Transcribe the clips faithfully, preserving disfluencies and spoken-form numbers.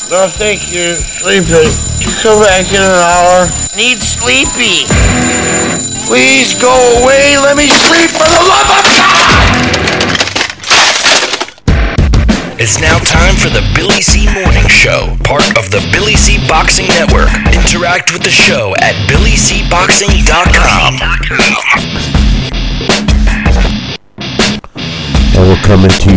No, thank you. Sleepy. Come back in an hour. Need sleepy. Please go away. Let me sleep for the love of God! It's now time for the Billy C. Morning Show, part of the Billy C. Boxing Network. Interact with the show at billy c boxing dot com. And we're coming to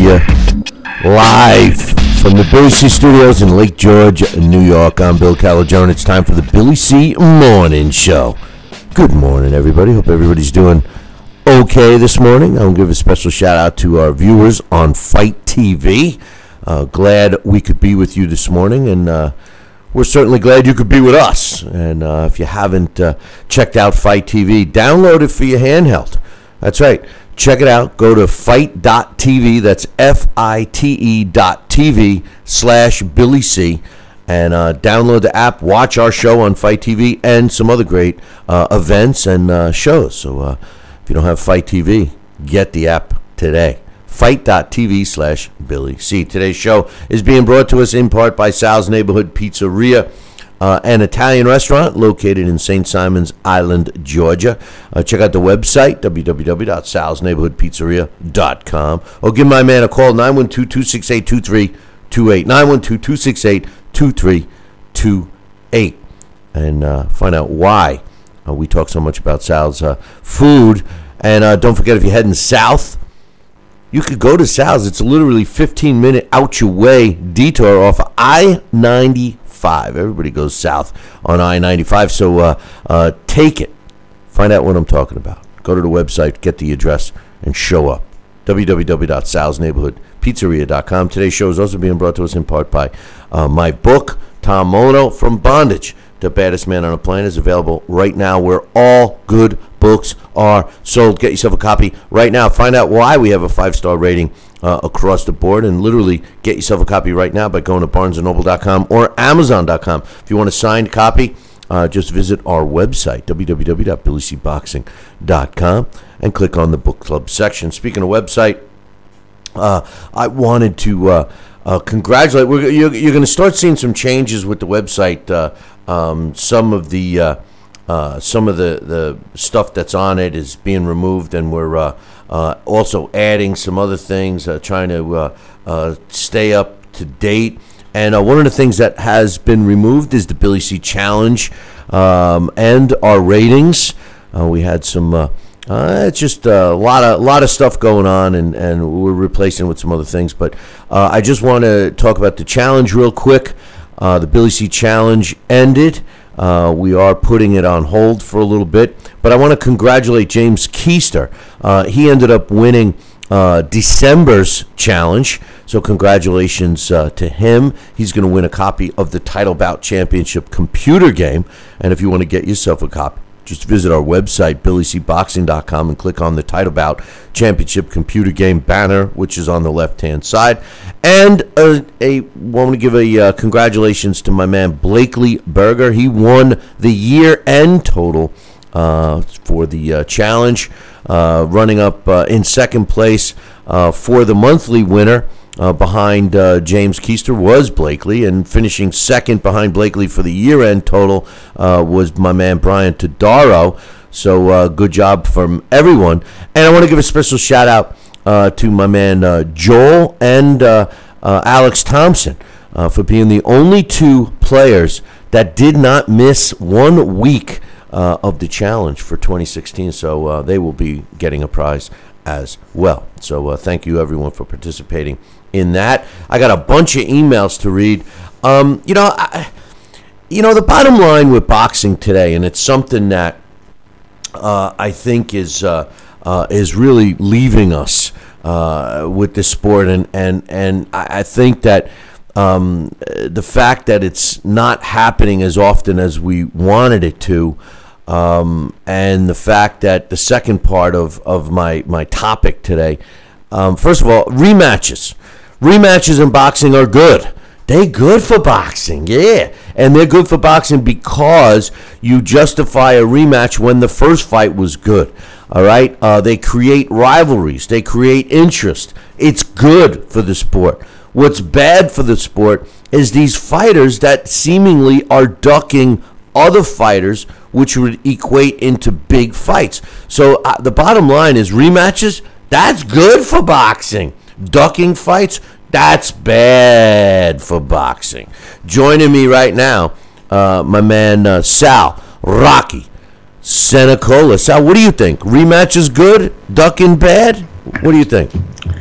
you live from the Billy C. Studios in Lake George, New York. I'm Bill Calagione. It's time for the Billy C. Morning Show. Good morning, everybody. Hope everybody's doing okay this morning. I'll give a special shout out to our viewers on Fight T V. Uh, glad we could be with you this morning, and uh, we're certainly glad you could be with us. And uh, if you haven't uh, checked out Fight T V, download it for your handheld. That's right. Check it out. Go to fight dot t v. That's F I T E dot T V slash Billy C. And uh, download the app. Watch our show on Fight T V and some other great uh, events and uh, shows. So uh, if you don't have Fight T V, get the app today. fight dot t v slash Billy C. Today's show is being brought to us in part by Sal's Neighborhood Pizzeria, uh, an Italian restaurant located in Saint Simons Island, Georgia. Uh, check out the website, w w w dot sals neighborhood pizzeria dot com, or give my man a call, nine one two, two six eight, two three two eight, nine one two, two six eight, two three two eight, and uh, find out why uh, we talk so much about Sal's uh, food. And uh, don't forget, if you're heading south, you could go to Sal's. It's a literally fifteen minute out your way detour off of I ninety-five. Everybody goes south on I ninety-five, so uh, uh, take it. Find out what I'm talking about. Go to the website, get the address, and show up. w w w dot sals neighborhood pizzeria dot com. Today's show is also being brought to us in part by uh, my book, Tom Mono, From Bondage, The Baddest Man on a Plane, is available right now where all good books are sold. Get yourself a copy right now. Find out why we have a five-star rating uh, across the board, and literally get yourself a copy right now by going to barnes and noble dot com or amazon dot com. If you want a signed copy, uh, just visit our website, w w w dot billy c boxing dot com, and click on the book club section. Speaking of website, uh, I wanted to uh, uh, congratulate. We're, you're, you're going to start seeing some changes with the website. Uh, um, some of the uh, Uh, some of the, the stuff that's on it is being removed, and we're uh, uh, also adding some other things, uh, trying to uh, uh, stay up to date. And uh, one of the things that has been removed is the Billy C. Challenge um, and our ratings. Uh, we had some, uh, uh, it's just a lot of lot of stuff going on, and, and we're replacing with some other things. But uh, I just want to talk about the challenge real quick. Uh, the Billy C. Challenge ended. Uh, we are putting it on hold for a little bit, but I want to congratulate James Keister. Uh, he ended up winning uh, December's challenge, so congratulations uh, to him. He's going to win a copy of the Title Bout Championship computer game, and if you want to get yourself a copy, just visit our website, billy c boxing dot com, and click on the Title Bout Championship computer game banner, which is on the left-hand side. And uh, a want to give a uh, congratulations to my man Blakely Berger. He won the year-end total uh, for the uh, challenge, uh, running up uh, in second place uh, for the monthly winner. Uh, behind uh, James Keister was Blakely, and finishing second behind Blakely for the year-end total uh, was my man Brian Todaro. So uh, good job from everyone. And I want to give a special shout-out uh, to my man uh, Joel and uh, uh, Alex Thompson uh, for being the only two players that did not miss one week uh, of the challenge for twenty sixteen. So uh, they will be getting a prize as well. So uh, thank you, everyone, for participating in that. I got a bunch of emails to read. Um, you know, I, you know, the bottom line with boxing today, and it's something that uh, I think is uh, uh, is really leaving us uh, with this sport, and and and I, I think that um, the fact that it's not happening as often as we wanted it to. Um, and the fact that the second part of, of my, my topic today, um, first of all, rematches. Rematches in boxing are good. They're good for boxing, yeah. And they're good for boxing because you justify a rematch when the first fight was good, all right? Uh, they create rivalries. They create interest. It's good for the sport. What's bad for the sport is these fighters that seemingly are ducking other fighters, which would equate into big fights. So uh, the bottom line is rematches, that's good for boxing. Ducking fights, that's bad for boxing. Joining me right now, uh, my man uh, Sal Rocky Senecola. Sal, what do you think? Rematches good? Ducking bad? What do you think?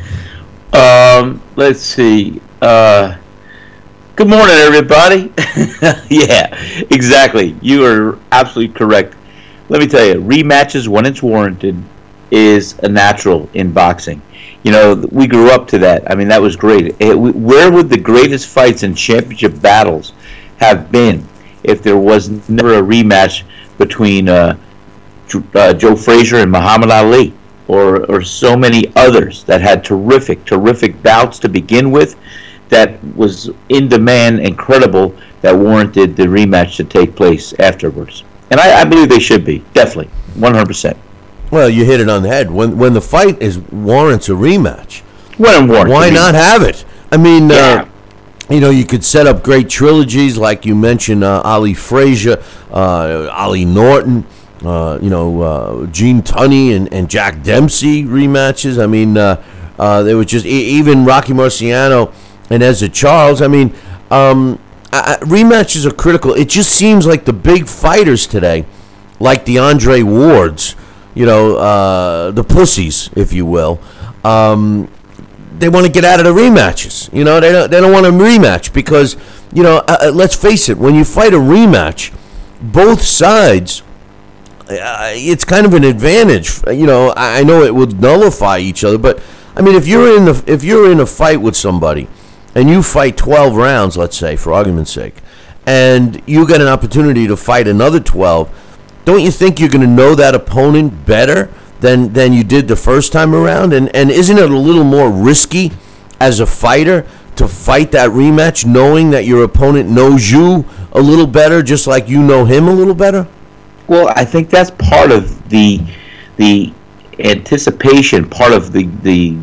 Um, let's see. Uh, good morning, everybody. Yeah, exactly. You are absolutely correct. Let me tell you, rematches, when it's warranted, is a natural in boxing. You know, we grew up to that. I mean, that was great. It, where would the greatest fights and championship battles have been if there was never a rematch between uh, uh, Joe Frazier and Muhammad Ali? Or, or so many others that had terrific, terrific bouts to begin with, that was in demand, incredible, that warranted the rematch to take place afterwards. And I, I believe they should be, definitely, one hundred percent. Well, you hit it on the head. When when the fight is warrants a rematch, when warrants why a rematch. not have it? I mean, Yeah. uh, you know, you could set up great trilogies like you mentioned, uh, Ali Frazier, uh, Ali Norton. Uh, you know, uh, Gene Tunney and, and Jack Dempsey rematches. I mean, uh, uh, they were just e- even Rocky Marciano and Ezra Charles. I mean, um, I, I, rematches are critical. It just seems like the big fighters today, like the Andre Wards, you know, uh, the pussies, if you will, um, they want to get out of the rematches. You know, they don't, they don't want a rematch because, you know, uh, let's face it, when you fight a rematch, both sides. Uh, it's kind of an advantage, you know. I know it would nullify each other, but I mean, if you're in the if you're in a fight with somebody, and you fight twelve rounds, let's say, for argument's sake, and you get an opportunity to fight another twelve, don't you think you're going to know that opponent better than than you did the first time around? And and isn't it a little more risky as a fighter to fight that rematch, knowing that your opponent knows you a little better, just like you know him a little better? Well, I think that's part of the the anticipation, part of the the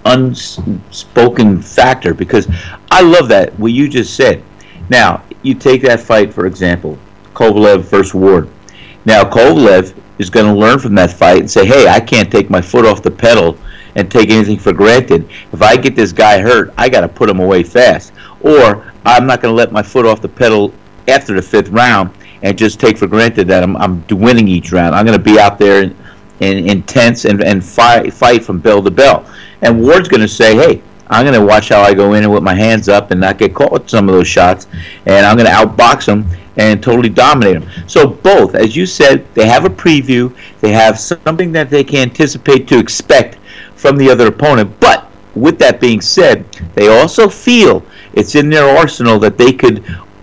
unspoken factor, because I love that, what you just said. Now, you take that fight, for example, Kovalev versus Ward. Now, Kovalev is going to learn from that fight and say, hey, I can't take my foot off the pedal and take anything for granted. If I get this guy hurt, I got to put him away fast. Or I'm not going to let my foot off the pedal after the fifth round and just take for granted that I'm, I'm winning each round. I'm going to be out there and, and intense and, and fight, fight from bell to bell. And Ward's going to say, hey, I'm going to watch how I go in and with my hands up and not get caught with some of those shots, and I'm going to outbox him and totally dominate him. So both, as you said, they have a preview. They have something that they can anticipate to expect from the other opponent. But with that being said, they also feel it's in their arsenal that they could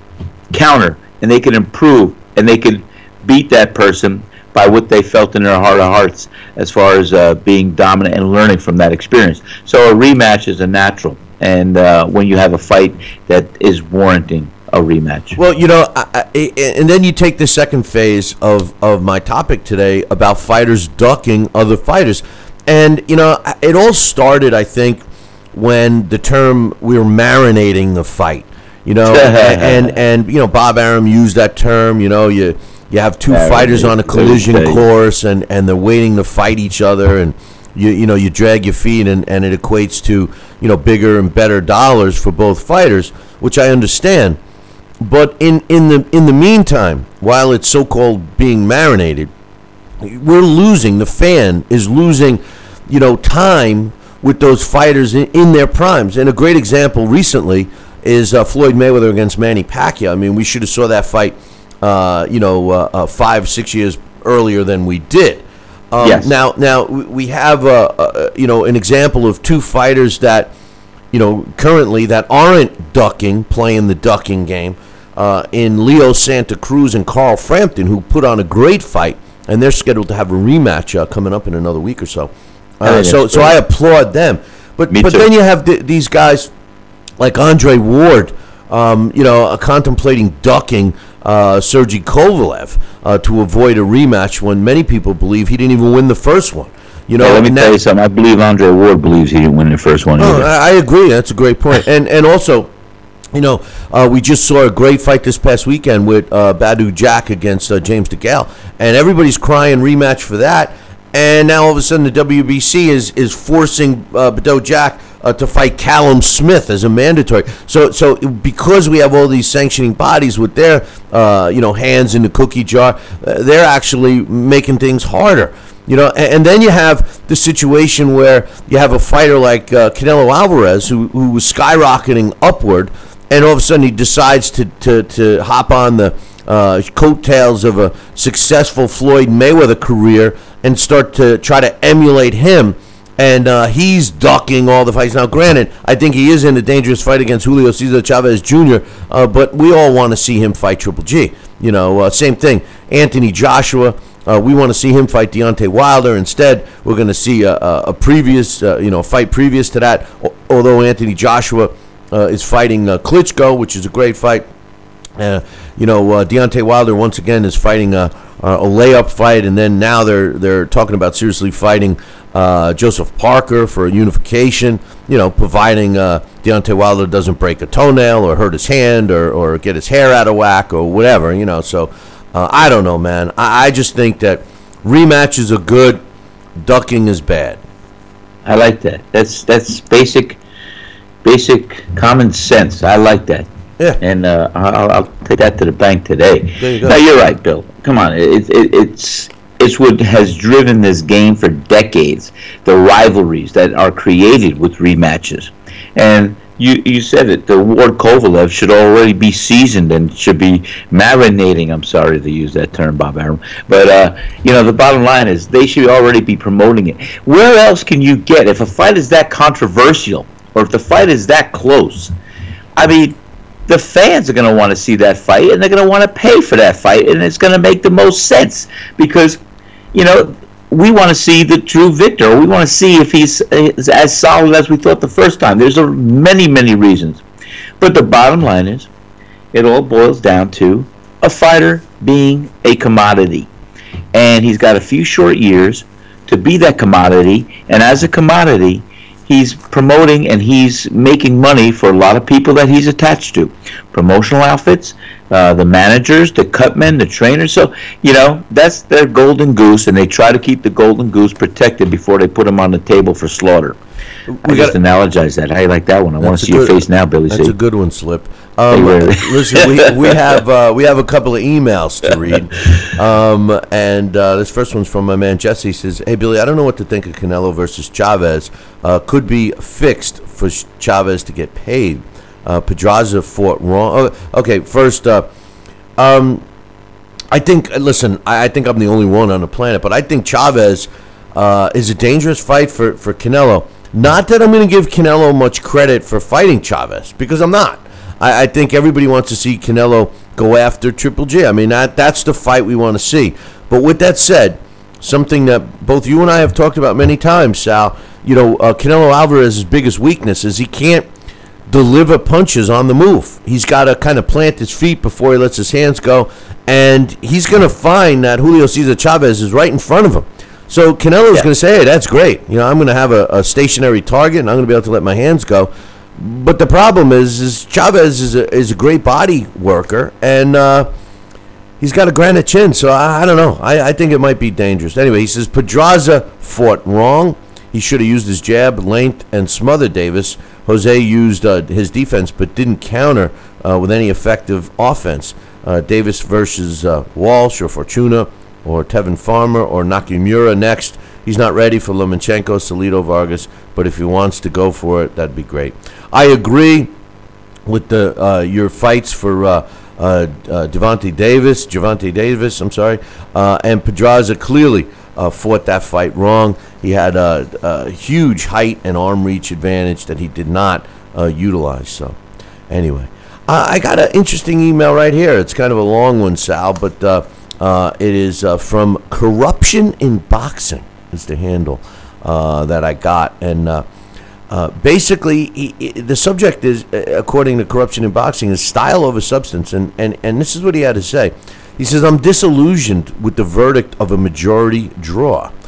counter and they could improve and they could beat that person by what they felt in their heart of hearts as far as uh, being dominant and learning from that experience. So a rematch is a natural, and uh, when you have a fight that is warranting a rematch. Well, you know, I, I, and then you take the second phase of, of my topic today about fighters ducking other fighters. And, you know, it all started, I think, when the term we were marinating the fight. You know, and, and, and, you know, Bob Arum used that term, you know, you you have two Arum, fighters on a collision course and, and they're waiting to fight each other, and, you you know, you drag your feet and, and it equates to, you know, bigger and better dollars for both fighters, which I understand. But in, in the in the meantime, while it's so-called being marinated, we're losing, the fan is losing, you know, time with those fighters in, in their primes. And a great example recently is uh, Floyd Mayweather against Manny Pacquiao. I mean, we should have saw that fight, uh, you know, uh, uh, five, six years earlier than we did. Um, yes. Now, now we have, uh, uh, you know, an example of two fighters that, you know, currently that aren't ducking, playing the ducking game, uh, in Leo Santa Cruz and Carl Frampton, who put on a great fight, and they're scheduled to have a rematch uh, coming up in another week or so. Uh, so, so I applaud them. But, Me but too. then you have th- these guys like Andre Ward, um, you know, uh, contemplating ducking uh, Sergey Kovalev uh, to avoid a rematch when many people believe he didn't even win the first one. You know, yeah, let me and tell that- you something. I believe Andre Ward believes he didn't win the first one Oh, either. I I agree. That's a great point. And and also, you know, uh, we just saw a great fight this past weekend with uh, Badu Jack against uh, James DeGale, and everybody's crying rematch for that. And now all of a sudden the W B C is is forcing uh, Badu Jack uh, to fight Callum Smith as a mandatory. So so because we have all these sanctioning bodies with their uh, you know hands in the cookie jar, uh, they're actually making things harder. You know, and, and then you have the situation where you have a fighter like uh, Canelo Alvarez who, who was skyrocketing upward, and all of a sudden he decides to, to, to hop on the uh, coattails of a successful Floyd Mayweather career and start to try to emulate him. And uh, he's ducking all the fights. Now, granted, I think he is in a dangerous fight against Julio Cesar Chavez Junior, uh, but we all want to see him fight Triple G. You know, uh, same thing. Anthony Joshua. Uh, we want to see him fight Deontay Wilder. Instead, we're going to see a, a, a previous, uh, you know, fight previous to that. Although Anthony Joshua uh, is fighting uh, Klitschko, which is a great fight. Uh, you know, uh, Deontay Wilder once again is fighting a, a layup fight, and then now they're they're talking about seriously fighting uh, Joseph Parker for a unification. You know, providing uh, Deontay Wilder doesn't break a toenail or hurt his hand or, or get his hair out of whack or whatever. You know, so. Uh, I don't know, man. I, I just think that rematches are good, ducking is bad. I like that. That's that's basic, basic common sense. I like that. Yeah. And uh, I'll, I'll take that to the bank today. There you go. No, you're right, Bill. Come on. It, it, it's it's what has driven this game for decades. The rivalries that are created with rematches, and. You you said it. The Ward Kovalev should already be seasoned and should be marinating. I'm sorry to use that term, Bob Arum. But, uh, you know, the bottom line is they should already be promoting it. Where else can you get, if a fight is that controversial or if the fight is that close, I mean, the fans are going to want to see that fight and they're going to want to pay for that fight, and it's going to make the most sense because, you know, we want to see the true victor. We want to see if he's as solid as we thought the first time. There's a, many, many reasons. But the bottom line is, it all boils down to a fighter being a commodity. And he's got a few short years to be that commodity. And as a commodity, he's promoting and he's making money for a lot of people that he's attached to. Promotional outfits, uh, the managers, the cutmen, the trainers. So, you know, that's their golden goose, and they try to keep the golden goose protected before they put him on the table for slaughter. We I just got- analogize that. How you like that one? I want That's to a see your good- face now, Billy That's C. a good one, Slip. Um, Hey, really? listen, we, we have uh, we have a couple of emails to read, um, and uh, this first one's from my man Jesse. He says, "Hey Billy, I don't know what to think of Canelo versus Chavez. Uh, could be fixed for Chavez to get paid. Uh, Pedraza fought wrong. Oh, okay, first, uh, um, I think. Listen, I, I think I'm the only one on the planet, but I think Chavez uh, is a dangerous fight for for Canelo." Not that I'm going to give Canelo much credit for fighting Chavez, because I'm not. I, I think everybody wants to see Canelo go after Triple G. I mean, that that's the fight we want to see. But with that said, something that both you and I have talked about many times, Sal, you know, uh, Canelo Alvarez's biggest weakness is he can't deliver punches on the move. He's got to kind of plant his feet before he lets his hands go, and he's going to find that Julio Cesar Chavez is right in front of him. So Canelo's Yeah. going to say, hey, that's great. You know, I'm going to have a, a stationary target, and I'm going to be able to let my hands go. But the problem is, is Chavez is a, is a great body worker, and uh, he's got a granite chin. So I, I don't know. I, I think it might be dangerous. Anyway, he says Pedraza fought wrong. He should have used his jab, length, and smothered Davis. Jose used uh, his defense, but didn't counter uh, with any effective offense. Uh, Davis versus uh, Walsh or Fortuna, or Tevin Farmer, or Nakamura next. He's not ready for Lomachenko, Salido, Vargas, but if he wants to go for it, that'd be great. I agree with the uh, your fights for uh, uh, uh, Devontae Davis, Gervonta Davis, I'm sorry, uh, and Pedraza clearly uh, fought that fight wrong. He had a, a huge height and arm reach advantage that he did not uh, utilize. So, anyway, uh, I got an interesting email right here. It's kind of a long one, Sal, but uh, uh, it is uh, from Corruption in Boxing. Is the handle uh, that I got, and uh, uh, basically he, he, the subject is, uh, according to Corruption in Boxing, is style over substance, and, and, and this is what he had to say. He says, "I'm disillusioned with the verdict of a majority draw.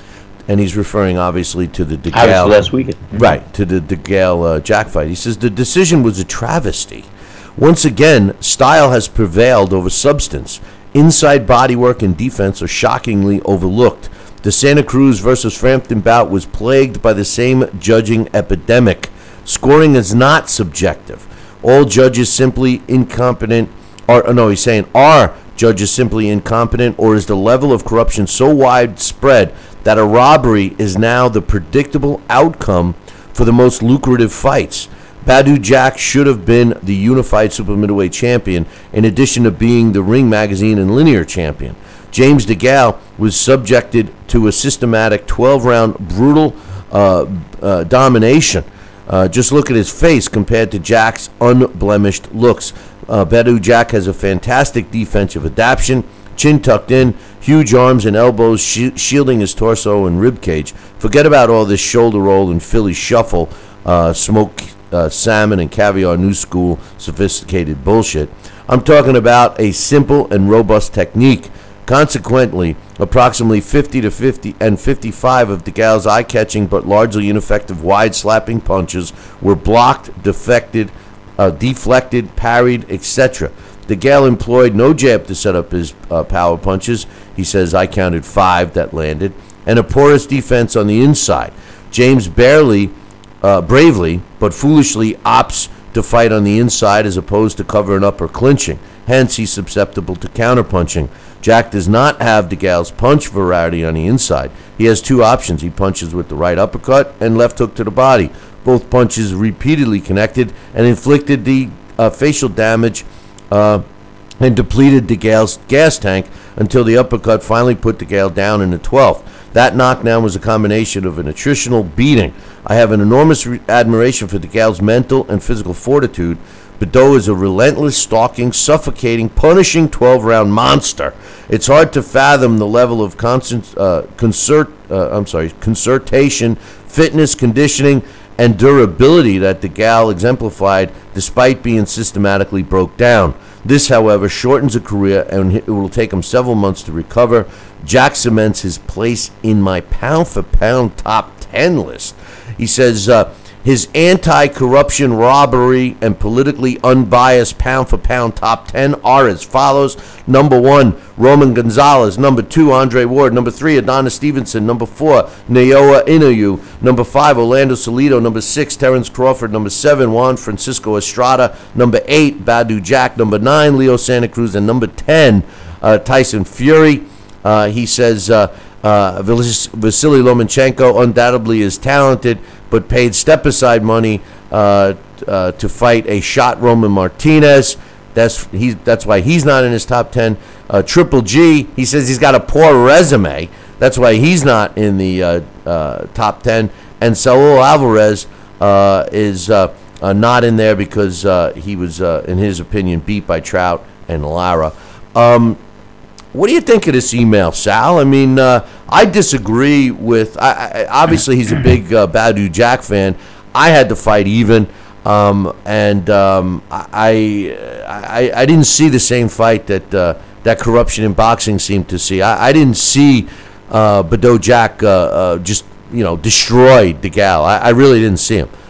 and he's referring obviously to the DeGale. Obviously last weekend. Right, to the DeGale uh, Jack fight. He says the decision was a travesty. Once again, style has prevailed over substance. Inside bodywork and defense are shockingly overlooked. The Santa Cruz versus Frampton bout was plagued by the same judging epidemic. Scoring is not subjective. All judges simply incompetent, or no, he's saying, are judges simply incompetent, or is the level of corruption so widespread that a robbery is now the predictable outcome for the most lucrative fights? Badou Jack should have been the unified super middleweight champion, in addition to being the Ring Magazine and linear champion. James DeGale was subjected to a systematic twelve-round brutal uh, uh, domination. Uh, just look at his face compared to Jack's unblemished looks. Uh, Badou Jack has a fantastic defensive adaptation, chin tucked in, huge arms and elbows sh- shielding his torso and ribcage. Forget about all this shoulder roll and Philly shuffle, uh, smoke uh, salmon and caviar new school sophisticated bullshit. I'm talking about a simple and robust technique. Consequently, approximately fifty to fifty and fifty-five of DeGale's eye-catching but largely ineffective wide-slapping punches were blocked, defected, uh, deflected, parried, et cetera. DeGale employed no jab to set up his uh, power punches. He says, I counted five that landed, and a porous defense on the inside. James barely, uh, bravely, but foolishly opts to fight on the inside as opposed to covering up or clinching. Hence, he's susceptible to counterpunching. Jack does not have DeGale's punch variety on the inside. He has two options. He punches with the right uppercut and left hook to the body. Both punches repeatedly connected and inflicted the uh, facial damage uh, and depleted DeGale's gas tank until the uppercut finally put DeGale down in the twelfth. That knockdown was a combination of an attritional beating. I have an enormous re- admiration for DeGale's mental and physical fortitude. Badou is a relentless, stalking, suffocating, punishing twelve-round monster. It's hard to fathom the level of concert, uh, concert, uh, I'm sorry, concertation, fitness, conditioning, and durability that DeGale exemplified despite being systematically broke down. This, however, shortens a career, and it will take him several months to recover. Jack cements his place in my pound-for-pound top ten list. He says, uh, his anti-corruption, robbery, and politically unbiased pound-for-pound top ten are as follows. Number one, Roman Gonzalez. Number two, Andre Ward. Number three, Adonis Stevenson. Number four, Naoya Inoue. Number five, Orlando Salido. Number six, Terrence Crawford. Number seven, Juan Francisco Estrada. Number eight, Badou Jack. Number nine, Leo Santa Cruz. And number ten, uh, Tyson Fury. Uh, he says uh, uh, Vasily Lomachenko undoubtedly is talented, but paid step-aside money uh, uh, to fight a shot Roman Martinez. That's he's that's why he's not in his top ten. Uh, Triple G, he says he's got a poor resume. That's why he's not in the uh, uh, top ten. And Saul Alvarez uh, is uh, uh, not in there because uh, he was, uh, in his opinion, beat by Trout and Lara. Um, What do you think of this email, Sal? I mean, uh, I disagree with. I, I, obviously, he's a big uh, Badou Jack fan. I had to fight even, um, and um, I, I I didn't see the same fight that uh, that corruption in boxing seemed to see. I, I didn't see uh, Badou Jack uh, uh, just you know destroy DeGale. I, I really didn't see him.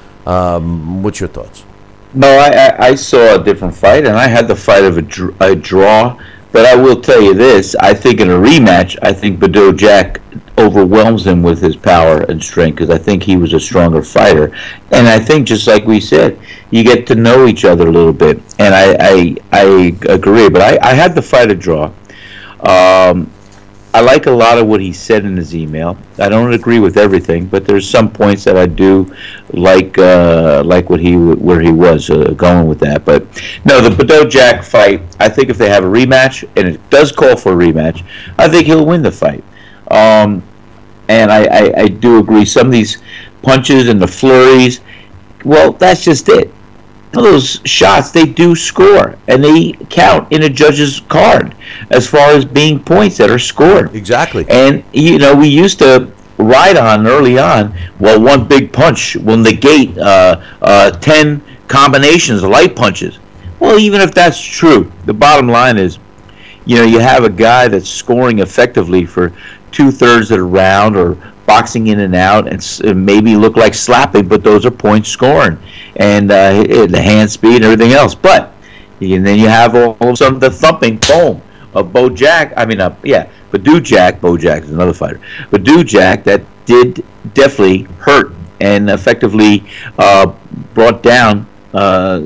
Um, what's your thoughts? No, I, I, I saw a different fight, and I had the fight of a, dr- a draw. But I will tell you this, I think in a rematch, I think Badou Jack overwhelms him with his power and strength because I think he was a stronger fighter. And I think, just like we said, you get to know each other a little bit. And I I, I agree, but I, I had the fight a draw. Um, I like a lot of what he said in his email. I don't agree with everything, but there's some points that I do like uh, like what he where he was uh, going with that. But no, the Badou Jack fight, I think if they have a rematch, and it does call for a rematch, I think he'll win the fight. Um, and I, I, I do agree. Some of these punches and the flurries, well, that's just it. Those shots, they do score, and they count in a judge's card as far as being points that are scored. Exactly. And, you know, we used to ride on early on, well, one big punch will negate uh, uh, ten combinations of light punches. Well, even if that's true, the bottom line is, you know, you have a guy that's scoring effectively for two-thirds of the round or boxing in and out, and s- maybe look like slapping, but those are point scoring, and uh, the hand speed and everything else. But and then you have all of a sudden the thumping, boom, of Bo Jack. I mean, uh, yeah, Badou Jack. Bo Jack is another fighter. Badou Jack that did definitely hurt and effectively uh, brought down. Uh,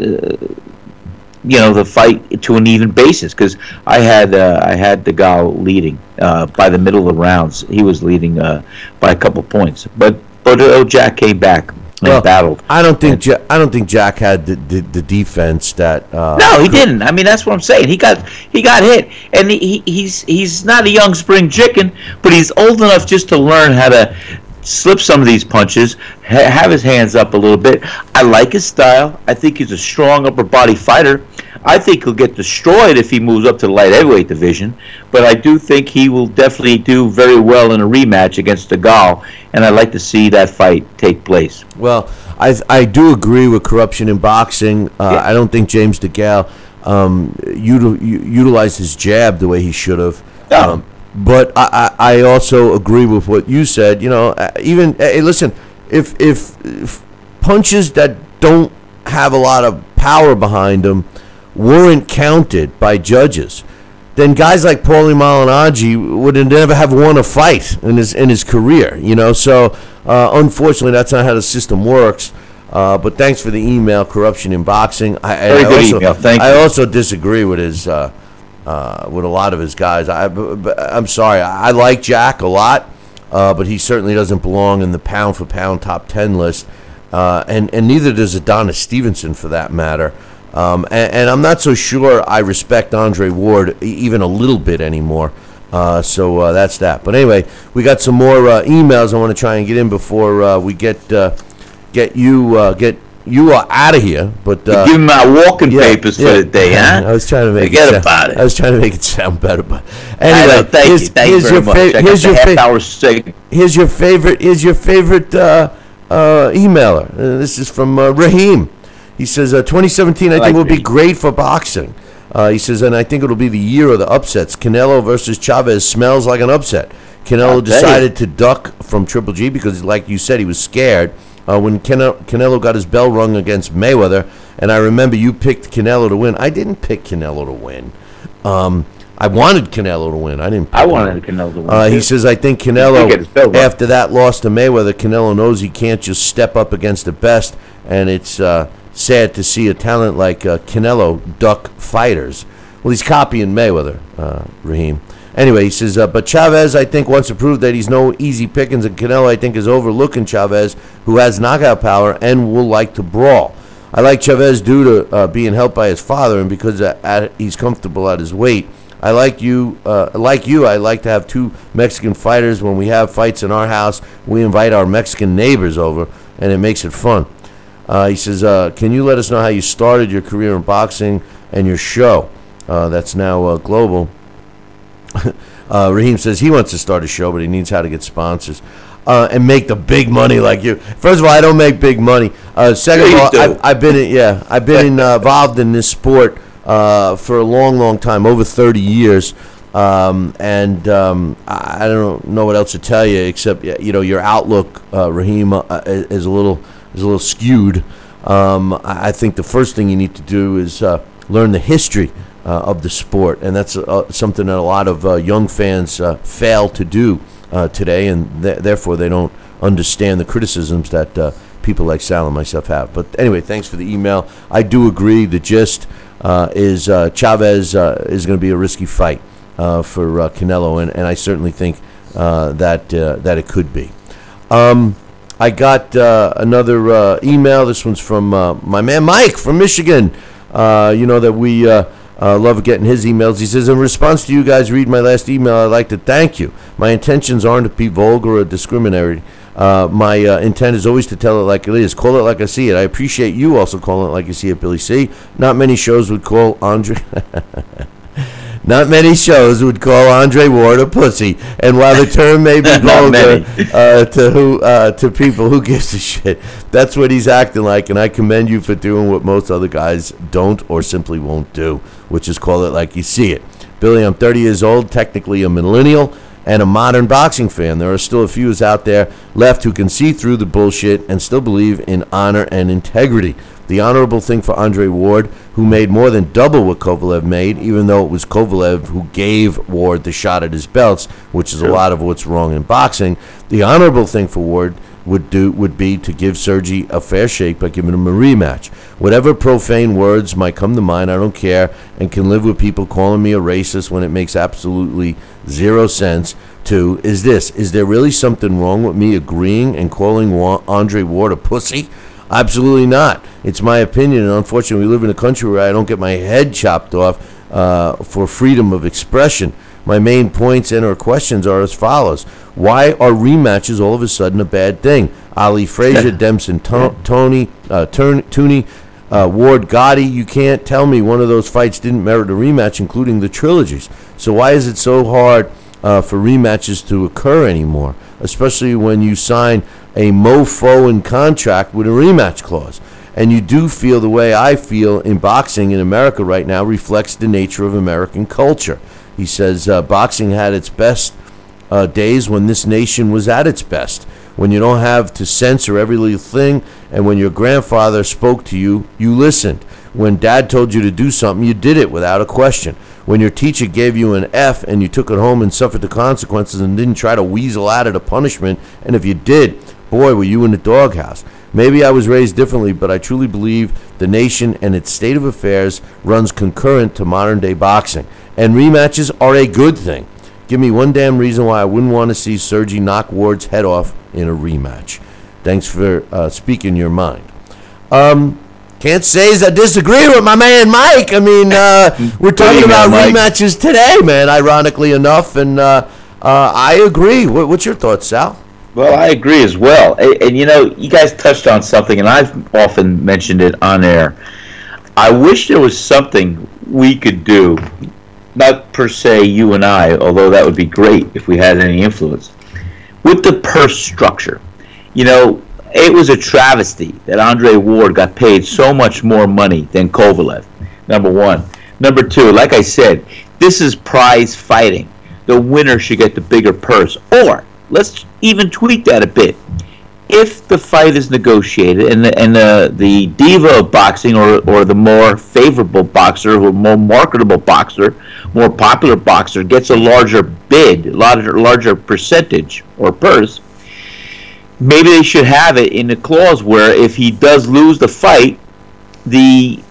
you know, the fight to an even basis, because I had uh, I had the guy leading uh, by the middle of the rounds. He was leading uh, by a couple points, but but uh, Jack came back and well, battled. I don't think and, ja- I don't think Jack had the, the, the defense that. Uh, no, he didn't. I mean, that's what I'm saying. He got he got hit, and he, he's he's not a young spring chicken, but he's old enough just to learn how to slip some of these punches, ha- have his hands up a little bit. I like his style. I think he's a strong upper body fighter. I think he'll get destroyed if he moves up to the light heavyweight division, but I do think he will definitely do very well in a rematch against DeGale, and I'd like to see that fight take place. Well, I I do agree with corruption in boxing. Uh, Yeah. I don't think James DeGale um, util- u- utilized his jab the way he should have. No. Um, but I, I, I also agree with what you said. You know, uh, even hey, listen, if, if if punches that don't have a lot of power behind them weren't counted by judges, then guys like Paulie Malignaggi would never have won a fight in his in his career. You know, so uh, unfortunately, that's not how the system works. Uh, but thanks for the email, corruption in boxing. I, Very I good also, email. Thank I you. also disagree with his uh, uh, with a lot of his guys. I, b- b- I'm sorry. I, I like Jack a lot, uh, but he certainly doesn't belong in the pound for pound top ten list, uh, and and neither does Adonis Stevenson for that matter. Um, and, and I'm not so sure I respect Andre Ward e- even a little bit anymore. Uh, so uh, that's that. But anyway, we got some more uh, emails I want to try and get in before uh, we get uh, get you uh, get you uh, out of here. But uh, Give him my walking yeah, papers yeah. for the day, huh? I was trying to make Forget it sound, about it. I was trying to make it sound better, but I anyway, know, thank here's, you, thank here's you very your much. fa- I got here's the your half fa- hour segment. here's your favorite here's your favorite uh, uh, emailer. Uh, this is from uh, Raheem. He says, uh, twenty seventeen, I, I think, like will be Raheem. great for boxing. Uh, he says, and I think it'll be the year of the upsets. Canelo versus Chavez smells like an upset. Canelo I'll tell you. decided to duck from Triple G because, like you said, he was scared uh, when Cane- Canelo got his bell rung against Mayweather. And I remember you picked Canelo to win. I didn't pick Canelo to win. Um, I wanted Canelo to win. I didn't pick I him. wanted Canelo to win. Uh, he too. says, I think did get his bell Canelo, rung. after that loss to Mayweather, Canelo knows he can't just step up against the best, and it's uh, sad to see a talent like uh, Canelo duck fighters. Well, he's copying Mayweather, uh, Raheem. Anyway, he says, uh, but Chavez, I think, wants to prove that he's no easy pickings, and Canelo, I think, is overlooking Chavez, who has knockout power and will like to brawl. I like Chavez due to uh, being helped by his father, and because uh, at, he's comfortable at his weight. I like you, uh, like you. I like to have two Mexican fighters. When we have fights in our house, we invite our Mexican neighbors over, and it makes it fun. Uh, he says, uh, "Can you let us know how you started your career in boxing and your show uh, that's now uh, global?" uh, Raheem says he wants to start a show, but he needs how to get sponsors uh, and make the big money like you. First of all, I don't make big money. Uh, second Yeah, of you all, do. I've, I've been in, yeah, I've been in, uh, involved in this sport uh, for a long, long time, over thirty years. Um, and um, I I don't know what else to tell you except you know your outlook, uh, Raheem, uh, is a little is a little skewed. Um, I I think the first thing you need to do is uh, learn the history uh, of the sport, and that's uh, something that a lot of uh, young fans uh, fail to do uh, today, and th- therefore they don't understand the criticisms that uh, people like Sal and myself have. But anyway, thanks for the email. I do agree. The gist uh, is uh, Chavez uh, is going to be a risky fight uh, for uh, Canelo, and, and I certainly think uh, that uh, that it could be. Um, I got uh, another uh, email. This one's from uh, my man Mike from Michigan. Uh, you know that we uh, uh, love getting his emails. He says, in response to you guys read my last email, I'd like to thank you. My intentions aren't to be vulgar or discriminatory. Uh, my uh, intent is always to tell it like it is. Call it like I see it. I appreciate you also calling it like you see it, Billy C. Not many shows would call Andre... Not many shows would call Andre Ward a pussy, and while the term may be Not vulgar many. uh, to who uh, to people, who gives a shit? That's what he's acting like, and I commend you for doing what most other guys don't or simply won't do, which is call it like you see it. Billy, I'm thirty years old, technically a millennial, and a modern boxing fan. There are still a few out there left who can see through the bullshit and still believe in honor and integrity. The honorable thing for Andre Ward, who made more than double what Kovalev made, even though it was Kovalev who gave Ward the shot at his belts, which is a lot of what's wrong in boxing. The honorable thing for Ward would do would be to give Sergi a fair shake by giving him a rematch. Whatever profane words might come to mind, I don't care, and can live with people calling me a racist when it makes absolutely zero sense. To is this: is there really something wrong with me agreeing and calling Andre Ward a pussy? Absolutely not. It's my opinion, and unfortunately, we live in a country where I don't get my head chopped off uh, for freedom of expression. My main points and or questions are as follows. Why are rematches all of a sudden a bad thing? Ali Frazier, Dempson, to- Tony, uh, Turn- Tooney, uh, Ward, Gotti, you can't tell me one of those fights didn't merit a rematch, including the trilogies. So why is it so hard uh, for rematches to occur anymore, especially when you sign a mofo in contract with a rematch clause? And you do feel the way I feel in boxing in America right now reflects the nature of American culture. He says uh, boxing had its best uh, days when this nation was at its best, when you don't have to censor every little thing, and when your grandfather spoke to you, you listened. When dad told you to do something, you did it without a question. When your teacher gave you an F and you took it home and suffered the consequences and didn't try to weasel out of the punishment, and if you did, boy, were you in the doghouse. Maybe I was raised differently, but I truly believe the nation and its state of affairs runs concurrent to modern-day boxing. And rematches are a good thing. Give me one damn reason why I wouldn't want to see Sergi knock Ward's head off in a rematch. Thanks for uh, speaking your mind. Um, can't say as I disagree with my man Mike. I mean, uh, we're talking about Mike. rematches today, man, ironically enough, and uh, uh, I agree. What, what's your thoughts, Sal? Well, I agree as well. And, and, you know, you guys touched on something, and I've often mentioned it on air. I wish there was something we could do, not per se you and I, although that would be great if we had any influence, with the purse structure. You know, it was a travesty that Andre Ward got paid so much more money than Kovalev, number one. Number two, like I said, this is prize fighting. The winner should get the bigger purse. Or, let's even tweak that a bit. If the fight is negotiated and the, and the, the diva of boxing or, or the more favorable boxer or more marketable boxer, more popular boxer gets a larger bid, a larger, larger percentage or purse, maybe they should have it in a clause where if he does lose the fight, the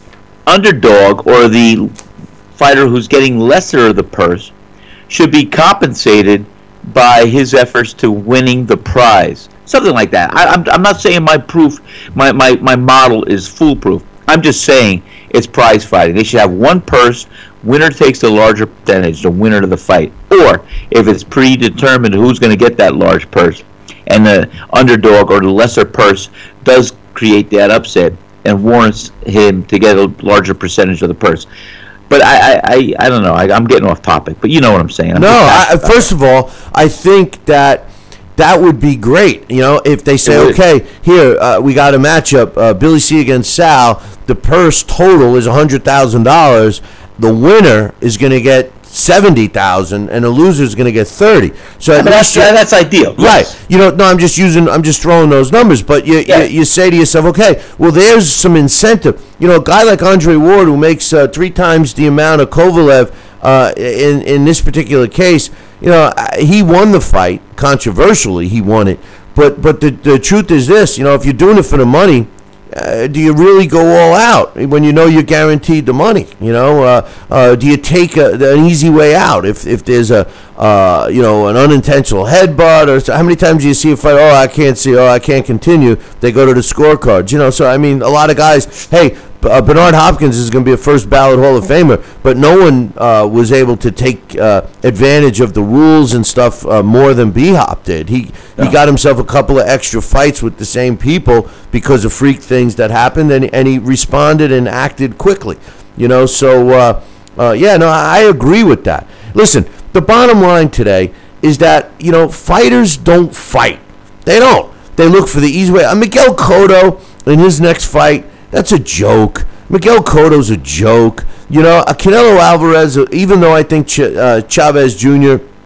underdog or the fighter who's getting lesser of the purse should be compensated by his efforts to winning the prize. Something like that. I, I'm, I'm not saying my proof, my, my, my model is foolproof. I'm just saying it's prize fighting. They should have one purse. Winner takes the larger percentage, the winner of the fight. Or if it's predetermined who's going to get that large purse, and the underdog or the lesser purse does create that upset and warrants him to get a larger percentage of the purse. But I, I, I, I don't know. I, I'm getting off topic. But you know what I'm saying. I'm no, I, first of all, I think that that would be great. You know, if they say, okay, here, uh, we got a matchup, uh, Billy C against Sal, the purse total is one hundred thousand dollars. The winner is going to get seventy thousand dollars, and the loser is going to get thirty. So I at mean, least that's, that's ideal. Right. Yes. You know, no, I'm just using, I'm just throwing those numbers. But you, Yeah. you, you say to yourself, okay, well, there's some incentive. You know, a guy like Andre Ward who makes uh, three times the amount of Kovalev uh, in in this particular case, you know, he won the fight. Controversially, he won it. But but the the truth is this, you know, if you're doing it for the money, Uh, do you really go all out when you know you're guaranteed the money? You know, uh, uh, do you take a, an easy way out if if there's a uh, you know an unintentional headbutt or so, how many times do you see a fight? Oh, I can't see. Oh, I can't continue. They go to the scorecards. You know, so I mean, a lot of guys. Hey, uh, Bernard Hopkins is going to be a first ballot Hall of Famer, but no one uh, was able to take uh, advantage of the rules and stuff uh, more than B-Hop did. He No. he got himself a couple of extra fights with the same people because of freak things that happened, and and he responded and acted quickly. You know, so uh, uh, yeah, no, I agree with that. Listen, the bottom line today is that you know fighters don't fight. They don't. They look for the easy way. Uh, Miguel Cotto in his next fight. That's a joke. Miguel Cotto's a joke. You know, uh, Canelo Alvarez, uh, even though I think Ch- uh, Chavez Junior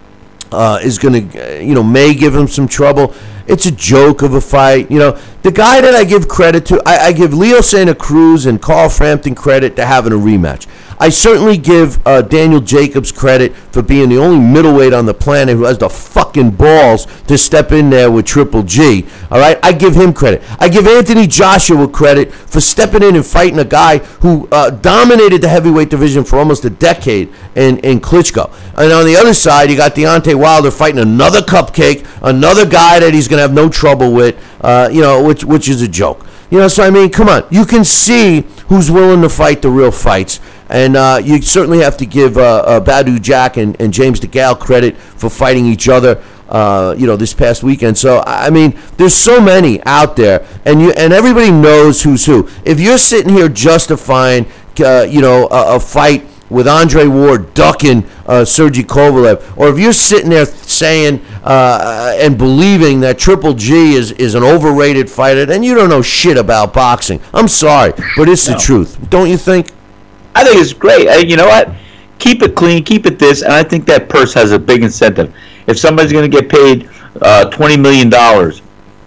uh, is going to, you know, may give him some trouble. It's a joke of a fight. You know, the guy that I give credit to, I, I give Leo Santa Cruz and Carl Frampton credit to having a rematch. I certainly give uh, Daniel Jacobs credit for being the only middleweight on the planet who has the fucking balls to step in there with Triple G. All right, I give him credit. I give Anthony Joshua credit for stepping in and fighting a guy who uh, dominated the heavyweight division for almost a decade in, in Klitschko. And on the other side, you got Deontay Wilder fighting another cupcake, another guy that he's going to have no trouble with, uh, you know, which which is a joke. You know, so I mean, come on. You can see who's willing to fight the real fights. And uh, you certainly have to give uh, uh, Badu Jack and, and James DeGale credit for fighting each other, uh, you know, this past weekend. So, I mean, there's so many out there, and you and everybody knows who's who. If you're sitting here justifying, uh, you know, a, a fight with Andre Ward ducking uh, Sergey Kovalev, or if you're sitting there saying uh, and believing that Triple G is, is an overrated fighter, then you don't know shit about boxing. I'm sorry, but it's no. the truth. Don't you think? I think it's great. I, you know what? Keep it clean, keep it this, and I think that purse has a big incentive. If somebody's going to get paid uh, twenty million dollars,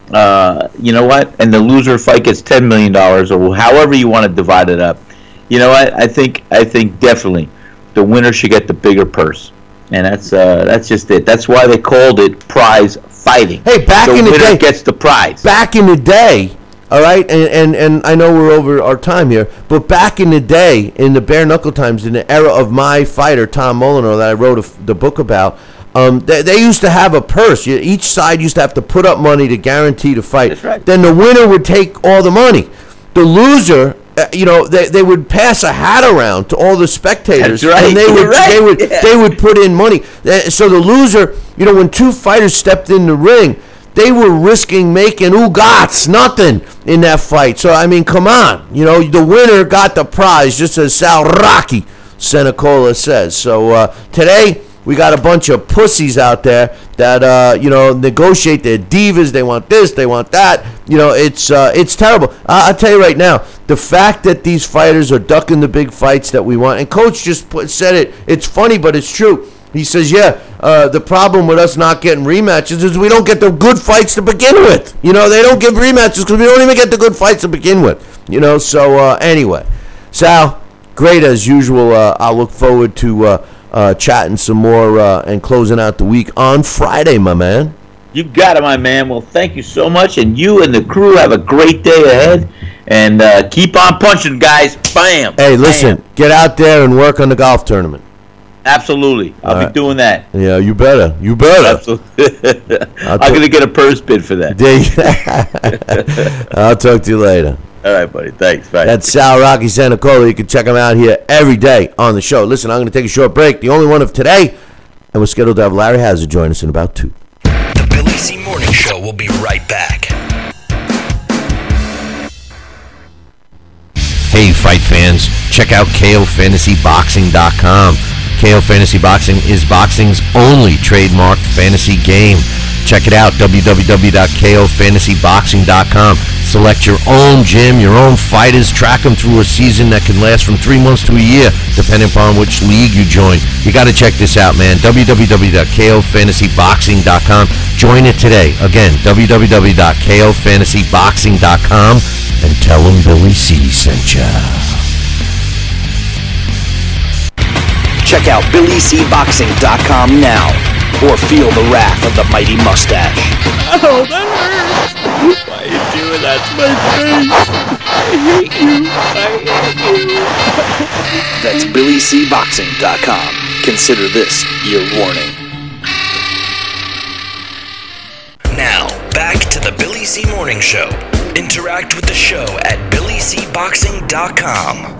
uh, you know what? And the loser fight gets ten million dollars, or however you want to divide it up. You know what? I think I think definitely the winner should get the bigger purse, and that's uh, that's just it. That's why they called it prize fighting. Hey, back the in the winner day, gets the prize. Back in the day. All right, and, and and I know we're over our time here, but back in the day, in the bare knuckle times, in the era of my fighter, Tom Molyneux, that I wrote a, the book about, um, they, they used to have a purse. You, each side used to have to put up money to guarantee the fight. That's right. Then the winner would take all the money. The loser, uh, you know, they, they would pass a hat around to all the spectators, That's right. and they would You're right. they would yeah. they would put in money. Uh, So the loser, you know, when two fighters stepped in the ring, they were risking making oogots, nothing in that fight. So, I mean, come on. You know, the winner got the prize, just as Sal Rocky Senecola says. So, uh, today, we got a bunch of pussies out there that, uh, you know, negotiate their divas. They want this, they want that. You know, it's uh, it's terrible. Uh, I'll tell you right now, the fact that these fighters are ducking the big fights that we want, and Coach just put, said it, it's funny, but it's true. He says, yeah, uh, the problem with us not getting rematches is we don't get the good fights to begin with. You know, they don't give rematches because we don't even get the good fights to begin with. You know, so uh, anyway. Sal, great as usual. Uh, I'll look forward to uh, uh, chatting some more uh, and closing out the week on Friday, my man. You got it, my man. Well, thank you so much, and you and the crew have a great day ahead. And uh, keep on punching, guys. Bam. Hey, listen, Bam. Get out there and work on the golf tournament. Absolutely. I'll All be right. doing that. Yeah, you better. You better. Absolutely. I'm going to get a purse bid for that. I'll talk to you later. All right, buddy. Thanks. Bye. That's Sal Rocky Senecola. You can check him out here every day on the show. Listen, I'm going to take a short break, the only one of today, and we're scheduled to have Larry Hazard join us in about two. The Billy C. Morning Show will be right back. Hey, fight fans, check out K O Fantasy Boxing dot com. K O Fantasy Boxing is boxing's only trademarked fantasy game. Check it out, w w w dot k o fantasy boxing dot com. Select your own gym, your own fighters, track them through a season that can last from three months to a year, depending upon which league you join. You got to check this out, man. w w w dot k o fantasy boxing dot com. Join it today. Again, w w w dot k o fantasy boxing dot com, and tell them Billy C sent ya. Check out billy c boxing dot com now, or feel the wrath of the mighty mustache. Oh, that hurts. Why are you doing that to my face? I hate you. I hate you. That's billy c boxing dot com. Consider this your warning. Now, back to the Billy C. Morning Show. Interact with the show at billy c boxing dot com.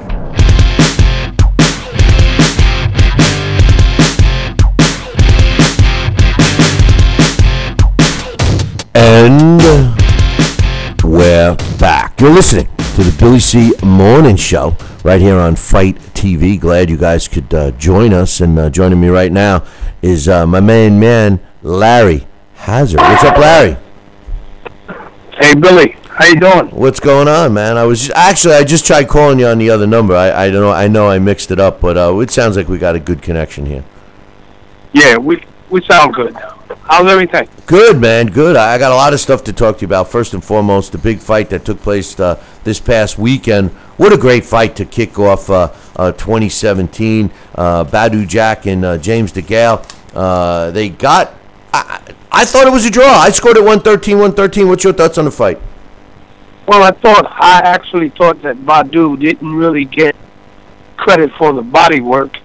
And we're back. You're listening to the Billy C. Morning Show right here on Fight T V. Glad you guys could uh, join us. And uh, joining me right now is uh, my main man, Larry Hazard. What's up, Larry? Hey, Billy. How you doing? What's going on, man? I was just, actually I just tried calling you on the other number. I, I don't know. I know I mixed it up, but uh, it sounds like we got a good connection here. Yeah, we We sound good now. How's everything? Good, man. Good. I I got a lot of stuff to talk to you about. First and foremost, the big fight that took place uh, this past weekend. What a great fight to kick off uh, uh, twenty seventeen. Uh, Badou Jack and uh, James DeGale. Uh, they got. I, I thought it was a draw. I scored at one thirteen, one thirteen. What's your thoughts on the fight? Well, I thought I actually thought that Badou didn't really get credit for the body work,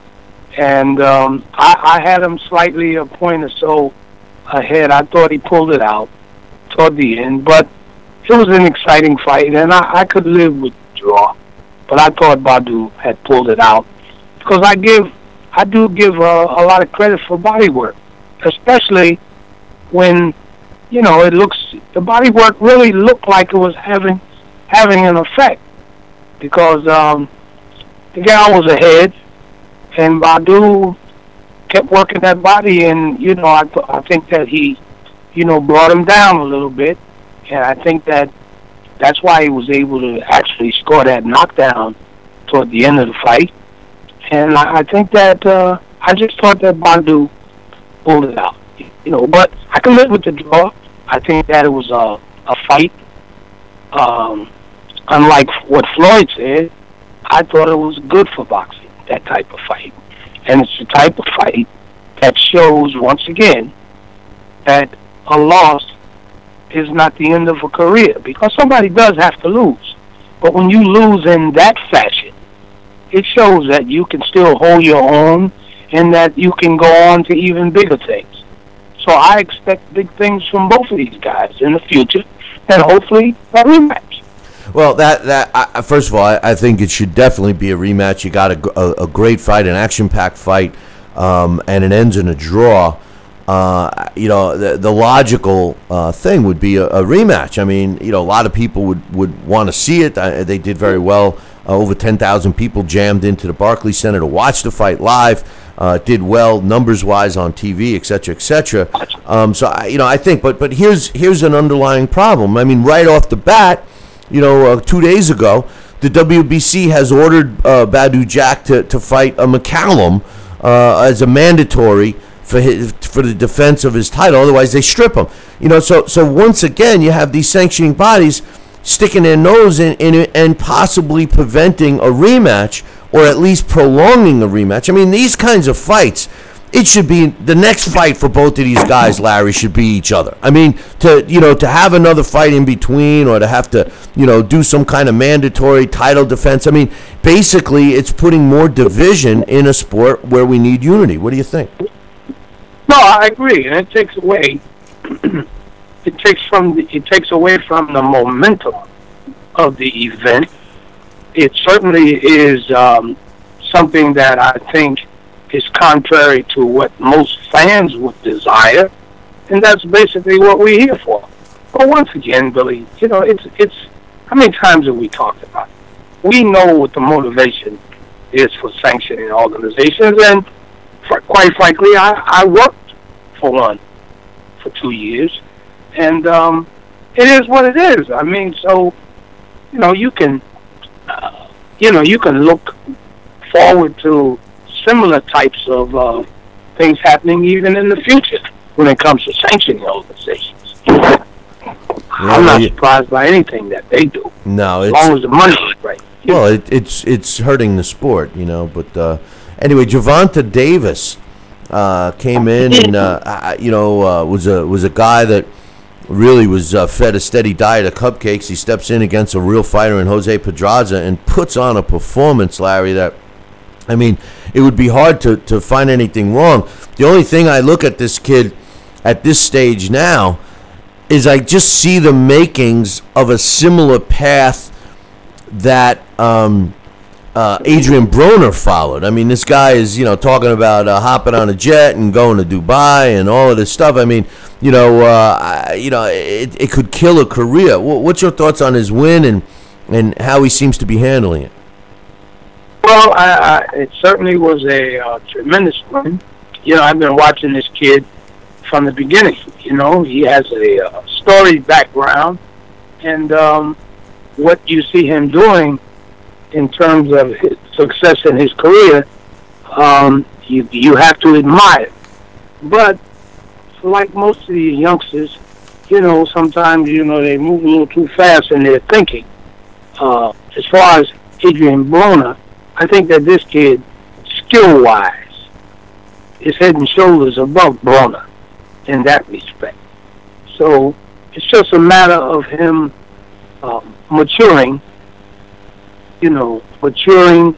and um, I, I had him slightly a point or so ahead. I thought he pulled it out toward the end, but it was an exciting fight, and I, I could live with the draw. But I thought Badou had pulled it out because I give, I do give uh, a lot of credit for body work, especially when, you know, it looks, the body work really looked like it was having having an effect because um, the guy was ahead, and Badou kept working that body, and, you know, I, th- I think that he, you know, brought him down a little bit, and I think that that's why he was able to actually score that knockdown toward the end of the fight. And I, I think that, uh, I just thought that Badou pulled it out, you know, but I can live with the draw. I think that it was a, a fight. Um, unlike what Floyd said, I thought it was good for boxing, that type of fight. And it's the type of fight that shows, once again, that a loss is not the end of a career, because somebody does have to lose. But when you lose in that fashion, it shows that you can still hold your own and that you can go on to even bigger things. So I expect big things from both of these guys in the future, and hopefully a rematch. Well, that that I, first of all, I, I think it should definitely be a rematch. You got a, a, a great fight, an action-packed fight, um, and it ends in a draw. Uh, you know, the, the logical uh, thing would be a, a rematch. I mean, you know, a lot of people would, would want to see it. Uh, they did very well. Uh, over ten thousand people jammed into the Barclays Center to watch the fight live. Uh, did well numbers-wise on T V, et cetera, et cetera. Um, so, I, you know, I think, but but here's here's an underlying problem. I mean, right off the bat, you know, uh, two days ago, the W B C has ordered uh, Badou Jack to, to fight a McCallum uh, as a mandatory for his, for the defense of his title. Otherwise, they strip him. You know, so so once again, you have these sanctioning bodies sticking their nose in, in it and possibly preventing a rematch, or at least prolonging a rematch. I mean, these kinds of fights, it should be the next fight for both of these guys, Larry, should be each other. I mean, to you know, to have another fight in between, or to have to, you know, do some kind of mandatory title defense. I mean, basically, it's putting more division in a sport where we need unity. What do you think? No, I agree, and it takes away. it takes from the, it takes away from the momentum of the event. It certainly is um, something that I think is contrary to what most fans would desire, and that's basically what we're here for. But once again, Billy, you know, it's it's how many times have we talked about it? We know what the motivation is for sanctioning organizations, and for, quite frankly, I, I worked for one for two years, and um, it is what it is. I mean, so you know, you can. Uh, you know, you can look forward to similar types of uh, things happening even in the future when it comes to sanctioning organizations. Yeah, I'm not you, surprised by anything that they do. No, as it's, long as the money is right. Well, it, it's it's hurting the sport, you know. But uh, anyway, Gervonta Davis uh, came in and uh, you know uh, was a was a guy that really was uh, fed a steady diet of cupcakes. He steps in against a real fighter in Jose Pedraza and puts on a performance, Larry, that, I mean, it would be hard to, to find anything wrong. The only thing I look at this kid at this stage now is I just see the makings of a similar path that um, uh, Adrian Broner followed. I mean, this guy is, you know, talking about uh, hopping on a jet and going to Dubai and all of this stuff. I mean, you know, uh, you know, it, it could kill a career. What's your thoughts on his win and, and how he seems to be handling it? Well, I, I, it certainly was a uh, tremendous win. You know, I've been watching this kid from the beginning. You know, he has a uh, storied background, and um, what you see him doing in terms of his success in his career, um, you you have to admire. But like most of these youngsters, you know, sometimes, you know, they move a little too fast in their thinking. Uh, as far as Adrian Broner, I think that this kid, skill-wise, is head and shoulders above Broner in that respect. So it's just a matter of him um, maturing, you know, maturing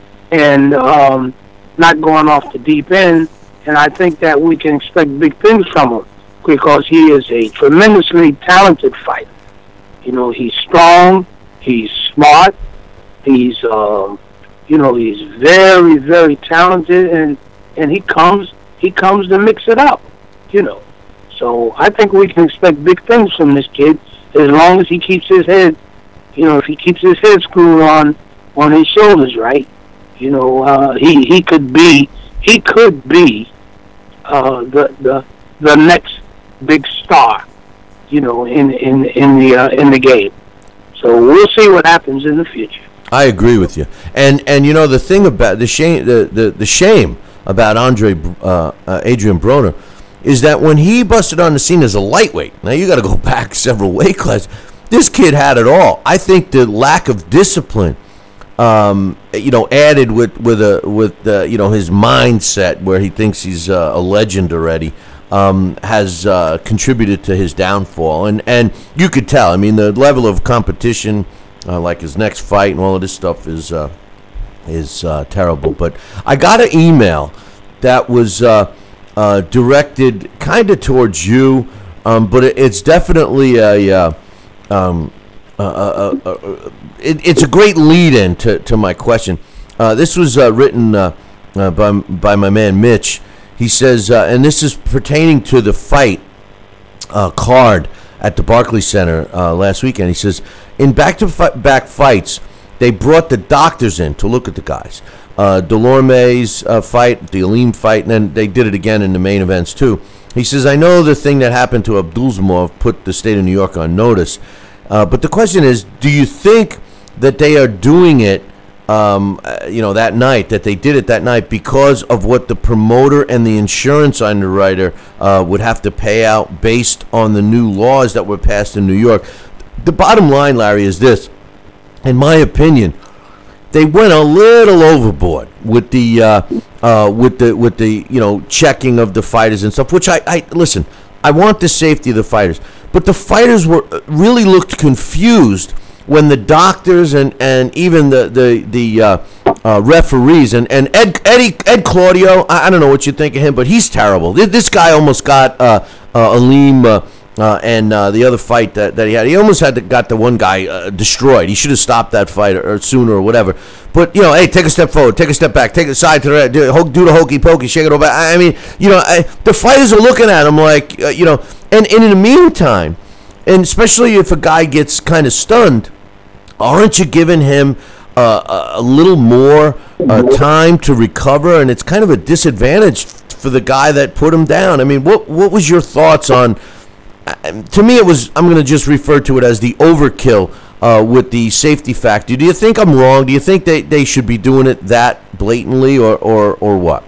and um, not going off the deep end. And I think that we can expect big things from him because he is a tremendously talented fighter. You know, he's strong, he's smart, he's, uh, you know, he's very, very talented, and, and he comes he comes to mix it up, you know. So I think we can expect big things from this kid as long as he keeps his head, you know, if he keeps his head screwed on on his shoulders right, you know, uh, he he could be he could be uh, the the the next big star, you know, in in in the uh, in the game. So we'll see what happens in the future. I agree with you, and and you know the thing about the shame the the, the shame about Andre uh, uh, Adrian Broner is that when he busted on the scene as a lightweight, now you got to go back several weight classes. This kid had it all. I think the lack of discipline, um, you know, added with with a with uh, you know his mindset where he thinks he's uh, a legend already, um, has uh, contributed to his downfall. And and you could tell. I mean, the level of competition, uh, like his next fight and all of this stuff, is uh, is uh, terrible. But I got an email that was uh, uh, directed kind of towards you, um, but it, it's definitely a. Uh, Um, uh, uh, uh, uh, it, it's a great lead-in to, to my question. Uh, this was uh, written uh, uh, by by my man Mitch. He says, uh, and this is pertaining to the fight uh, card at the Barclays Center uh, last weekend. He says, in back-to-back fights, they brought the doctors in to look at the guys. Uh, Delorme's uh, fight, the Aleem fight, and then they did it again in the main events too. He says, I know the thing that happened to Abdulzamov put the state of New York on notice, uh, but the question is, do you think that they are doing it, um, uh, you know, that night, that they did it that night because of what the promoter and the insurance underwriter uh, would have to pay out based on the new laws that were passed in New York? The bottom line, Larry, is this. In my opinion, they went a little overboard with the uh, uh, with the with the you know checking of the fighters and stuff. Which I, I listen, I want the safety of the fighters, but the fighters were really looked confused when the doctors and, and even the the the uh, uh, referees and and Ed Eddie Ed Claudio. I, I don't know what you think of him, but he's terrible. This, this guy almost got uh, uh, Aleem. Uh, Uh, and uh, the other fight that, that he had, he almost had to, got the one guy uh, destroyed. He should have stopped that fight or, or sooner or whatever. But, you know, hey, take a step forward, take a step back, take a side to the right, do, do the hokey pokey, shake it over. I mean, you know, I, the fighters are looking at him like, uh, you know, and, and in the meantime, and especially if a guy gets kind of stunned, aren't you giving him uh, a little more uh, time to recover? And it's kind of a disadvantage for the guy that put him down. I mean, what what was your thoughts on? To me, it was, I'm going to just refer to it as the overkill uh, with the safety factor. Do you think I'm wrong? Do you think they, they should be doing it that blatantly or, or, or what?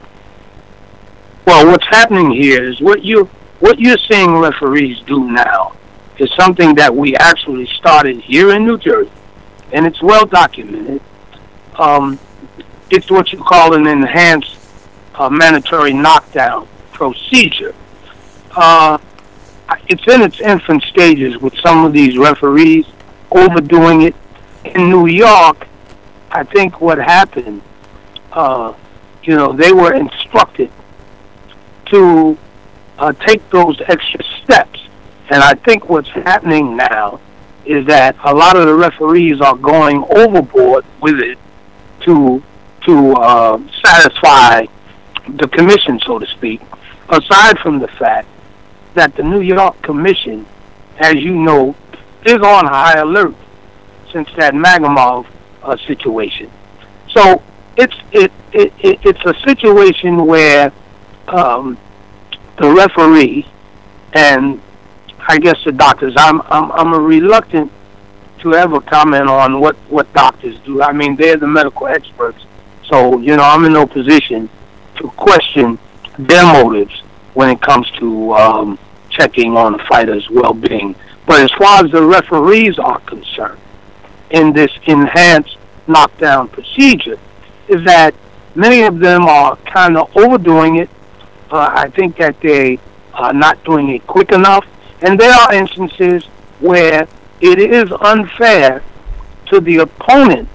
Well, what's happening here is what, you, what you're seeing referees do now is something that we actually started here in New Jersey, and it's well documented. Um, it's what you call an enhanced uh, mandatory knockdown procedure. Uh, It's in its infant stages with some of these referees overdoing it. In New York, I think what happened, uh, you know, they were instructed to uh, take those extra steps. And I think what's happening now is that a lot of the referees are going overboard with it to to uh, satisfy the commission, so to speak, aside from the fact that the New York Commission, as you know, is on high alert since that Magomov uh, situation. So it's it, it, it it's a situation where um, the referee and I guess the doctors. I'm I'm I'm reluctant to ever comment on what, what doctors do. I mean, they're the medical experts, so you know I'm in no position to question their motives when it comes to um, checking on the fighter's well-being. But as far as the referees are concerned, in this enhanced knockdown procedure, is that many of them are kind of overdoing it. Uh, I think that they are not doing it quick enough. And there are instances where it is unfair to the opponent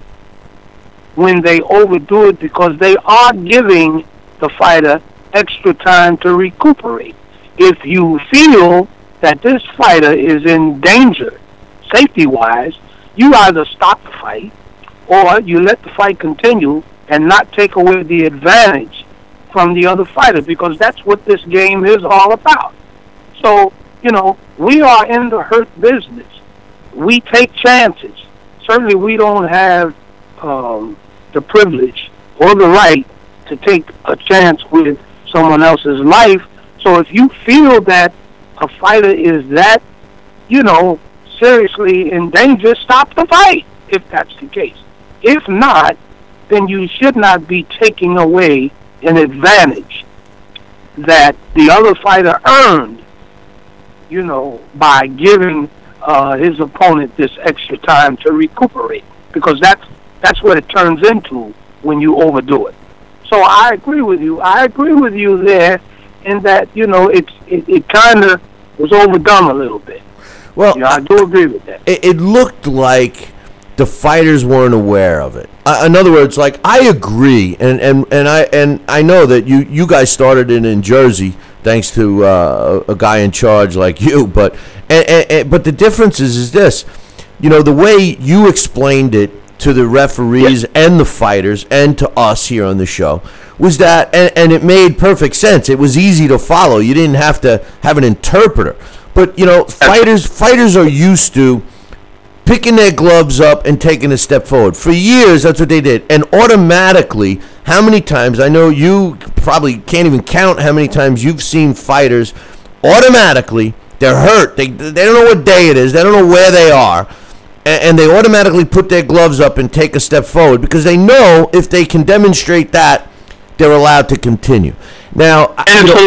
when they overdo it, because they are giving the fighter extra time to recuperate. If you feel that this fighter is in danger, safety-wise, you either stop the fight or you let the fight continue and not take away the advantage from the other fighter, because that's what this game is all about. So, you know, we are in the hurt business. We take chances. Certainly we don't have um, the privilege or the right to take a chance with someone else's life. So if you feel that a fighter is that, you know, seriously in danger, stop the fight, if that's the case. If not, then you should not be taking away an advantage that the other fighter earned, you know, by giving uh, his opponent this extra time to recuperate, because that's that's what it turns into when you overdo it. So I agree with you. I agree with you there, in that, you know, it's it, it kind of was overdone a little bit. Well, you know, I do agree with that. It, it looked like the fighters weren't aware of it. Uh, in other words, like, I agree, and, and, and I and I know that you, you guys started it in Jersey thanks to uh, a guy in charge like you, but and, and, and, but the difference is, is this, you know, the way you explained it to the referees yeah. and the fighters and to us here on the show was that, and, and it made perfect sense. It was easy to follow. You didn't have to have an interpreter. But, you know, fighters fighters are used to picking their gloves up and taking a step forward. For years, that's what they did. And automatically, how many times, I know you probably can't even count how many times you've seen fighters automatically, they're hurt. They, they don't know what day it is. They don't know where they are. And, and they automatically put their gloves up and take a step forward because they know if they can demonstrate that, they're allowed to continue. Now, and you know,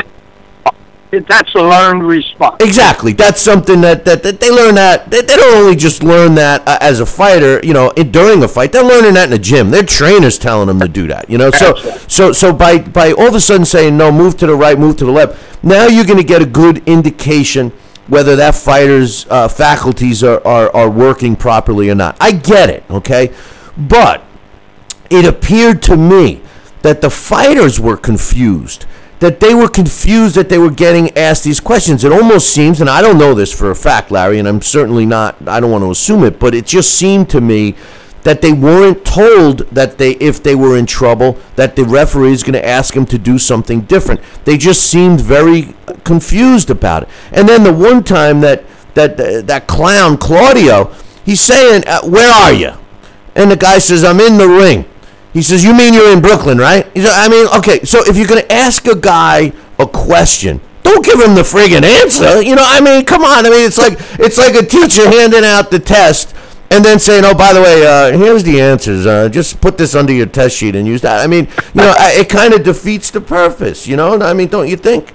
that's a learned response. Exactly. That's something that, that, that they learn that. They, they don't only just learn that uh, as a fighter, you know, in, during a fight. They're learning that in the gym. Their trainers telling them to do that, you know. So so so by, by all of a sudden saying, no, move to the right, move to the left, now you're going to get a good indication whether that fighter's uh, faculties are, are, are working properly or not. I get it, okay? But it appeared to me that the fighters were confused. That they were confused that they were getting asked these questions. It almost seems, and I don't know this for a fact, Larry, and I'm certainly not, I don't want to assume it, but it just seemed to me that they weren't told that they, if they were in trouble, that the referee is going to ask them to do something different. They just seemed very confused about it. And then the one time that that that clown, Claudio, he's saying, uh, where are you? And the guy says, I'm in the ring. He says, you mean you're in Brooklyn, right? He said, I mean, okay, so if you're going to ask a guy a question, don't give him the friggin' answer. You know, I mean, come on. I mean, it's like it's like a teacher handing out the test and then saying, oh, by the way, uh, here's the answers. Uh, just put this under your test sheet and use that. I mean, you know, it kind of defeats the purpose, you know? I mean, don't you think?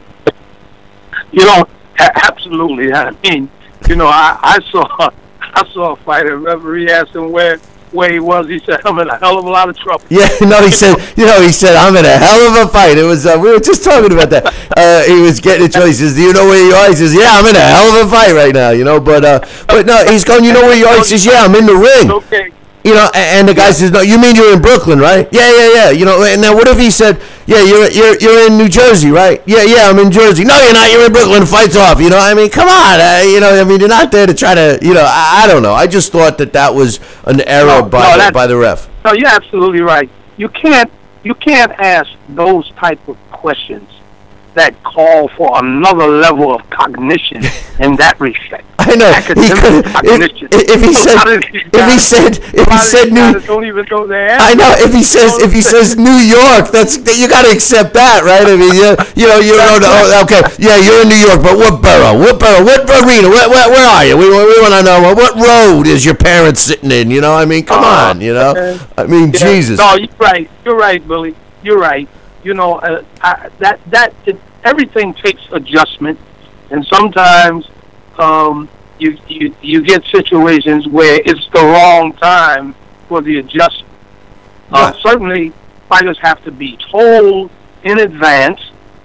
You know, absolutely. I mean, you know, I, I saw I saw a fighter referee asked him where where he was. He said, I'm in a hell of a lot of trouble. Yeah, no, he said, you know, he said, I'm in a hell of a fight. It was, uh, we were just talking about that. Uh, he was getting it. He says, do you know where you are? He says, yeah, I'm in a hell of a fight right now, you know, but, uh, but no, he's going, you know where you are? He says, yeah, I'm in the ring. Okay. You know, and the guy says, no, you mean you're in Brooklyn, right? Yeah, yeah, yeah. You know, and now what if he said, yeah, you're you're you're in New Jersey, right? Yeah, yeah, I'm in Jersey. No, you're not. You're in Brooklyn. Fight's off. You know, I mean, come on. Uh, you know, I mean, you're not there to try to, you know, I, I don't know. I just thought that that was an error no, by no, the, by the ref. No, you're absolutely right. You can't you can't ask those type of questions that call for another level of cognition in that respect. I know. He could, if, if he said, if he said, if he said New, don't even go there. I know. If he says, if he says New York, that's you got to accept that, right? I mean, you, you know, you know, oh, okay, yeah, you're in New York, but what borough? What borough? What arena? Where, where, where are you? We, we want to know what road is your parents sitting in? You know, I mean, come uh, on, you know, I mean, yeah. Jesus. No, you're right. You're right, Billy. You're right. You know, uh, I, that that it, everything takes adjustment, and sometimes um, you, you you get situations where it's the wrong time for the adjustment. Uh, certainly, fighters have to be told in advance.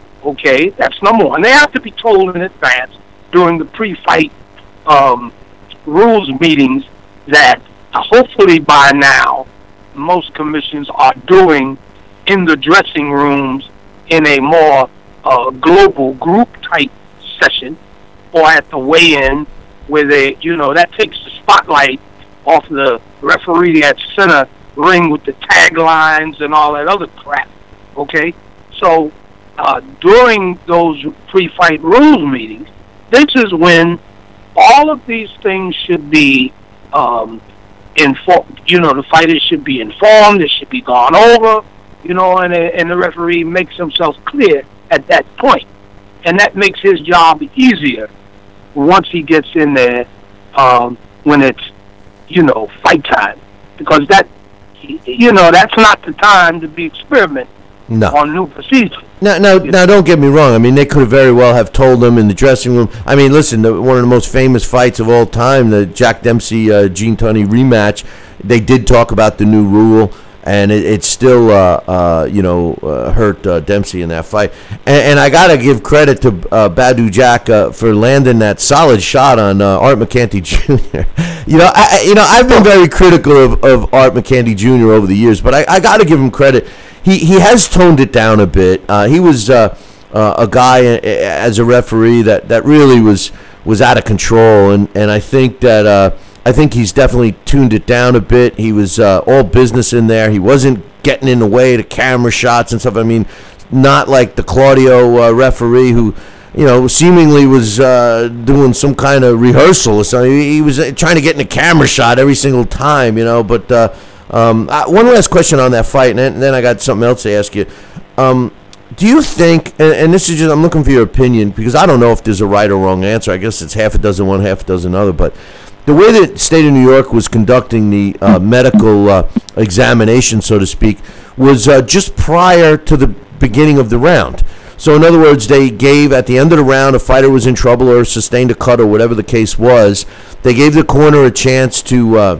Okay, that's number one. They have to be told in advance during the pre-fight um, rules meetings that uh, hopefully by now most commissions are doing in the dressing rooms in a more uh, global group-type session, or at the weigh-in where they, you know, that takes the spotlight off the referee at center ring with the taglines and all that other crap, okay? So uh, during those pre-fight rules meetings, this is when all of these things should be um, informed. You know, the fighters should be informed, it should be gone over, you know, and, and the referee makes himself clear at that point. And that makes his job easier once he gets in there um, when it's, you know, fight time. Because that, you know, that's not the time to be experimenting no. on new procedures. Now, now, now, don't get me wrong. I mean, they could have very well have told them in the dressing room. I mean, listen, the, one of the most famous fights of all time, the Jack Dempsey uh, Gene Tunney rematch. They did talk about the new rule, and it, it still, uh, uh, you know, uh, hurt uh, Dempsey in that fight. And, and I gotta give credit to uh, Badu Jack uh, for landing that solid shot on uh, Art McCanty Junior you know, I, you know, I've been very critical of, of Art McCanty Junior over the years, but I, I gotta give him credit. He he has toned it down a bit. Uh, he was uh, uh, a guy as a referee that, that really was was out of control, and, and I think that uh, I think he's definitely tuned it down a bit. He was uh, all business in there. He wasn't getting in the way to camera shots and stuff. I mean, not like the Claudio uh, referee who, you know, seemingly was uh, doing some kind of rehearsal or something. He was trying to get in a camera shot every single time, you know, but. Uh, Um, uh, one last question on that fight, and then, and then I got something else to ask you. Um, do you think, and, and this is just, I'm looking for your opinion, because I don't know if there's a right or wrong answer. I guess it's half a dozen one, half a dozen other, but the way that the state of New York was conducting the uh, medical uh, examination, so to speak, was uh, just prior to the beginning of the round. So in other words, they gave, at the end of the round, a fighter was in trouble or sustained a cut or whatever the case was, they gave the corner a chance to... Uh,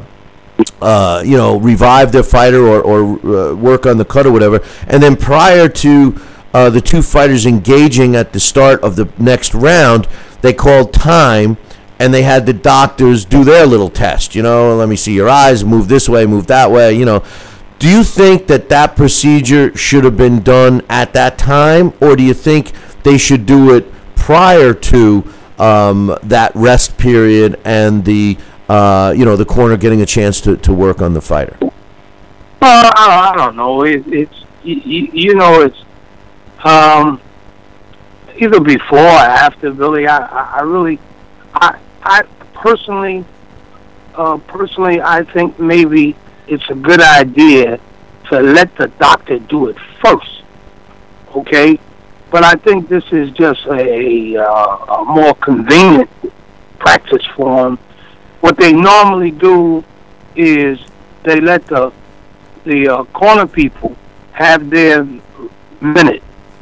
Uh, you know, revive their fighter or, or uh, work on the cut or whatever. And then prior to uh, the two fighters engaging at the start of the next round, they called time, and they had the doctors do their little test. You know, let me see your eyes, move this way, move that way, you know. Do you think that that procedure should have been done at that time, or do you think they should do it prior to um, that rest period and the Uh, you know, the corner getting a chance to, to work on the fighter? Uh, I, I don't know. It, it's you, you know, it's um, either before or after, Billy. I, I really, I, I personally, uh, personally, I think maybe it's a good idea to let the doctor do it first. Okay, but I think this is just a, a, a more convenient practice form. What they normally do is they let the the uh, corner people have their minute.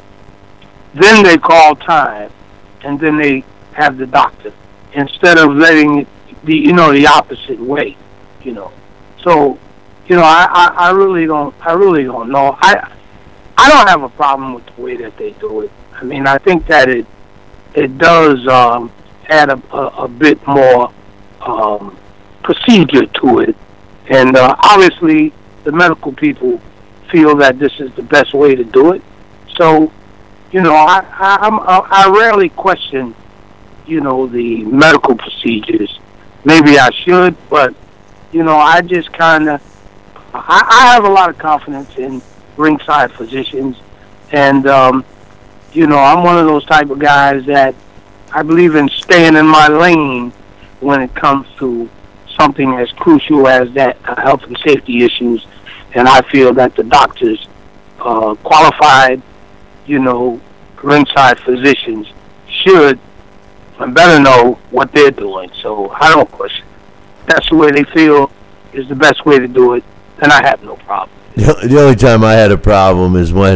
Then they call time, and then they have the doctor, instead of letting it be, you know, the opposite way, you know. So, you know, I, I, I really don't I really don't know. I I don't have a problem with the way that they do it. I mean, I think that it it does um, add a, a, a bit more Um, procedure to it, and uh, obviously the medical people feel that this is the best way to do it. So, you know, I I, I'm, I rarely question, you know, the medical procedures. Maybe I should, but you know, I just kind of I, I have a lot of confidence in ringside physicians, and um, you know, I'm one of those type of guys that I believe in staying in my lane when it comes to something as crucial as that uh, health and safety issues, and I feel that the doctors, uh, qualified, you know, ringside physicians should and better know what they're doing. So I don't question. If that's the way they feel is the best way to do it, then I have no problem. The only time I had a problem is when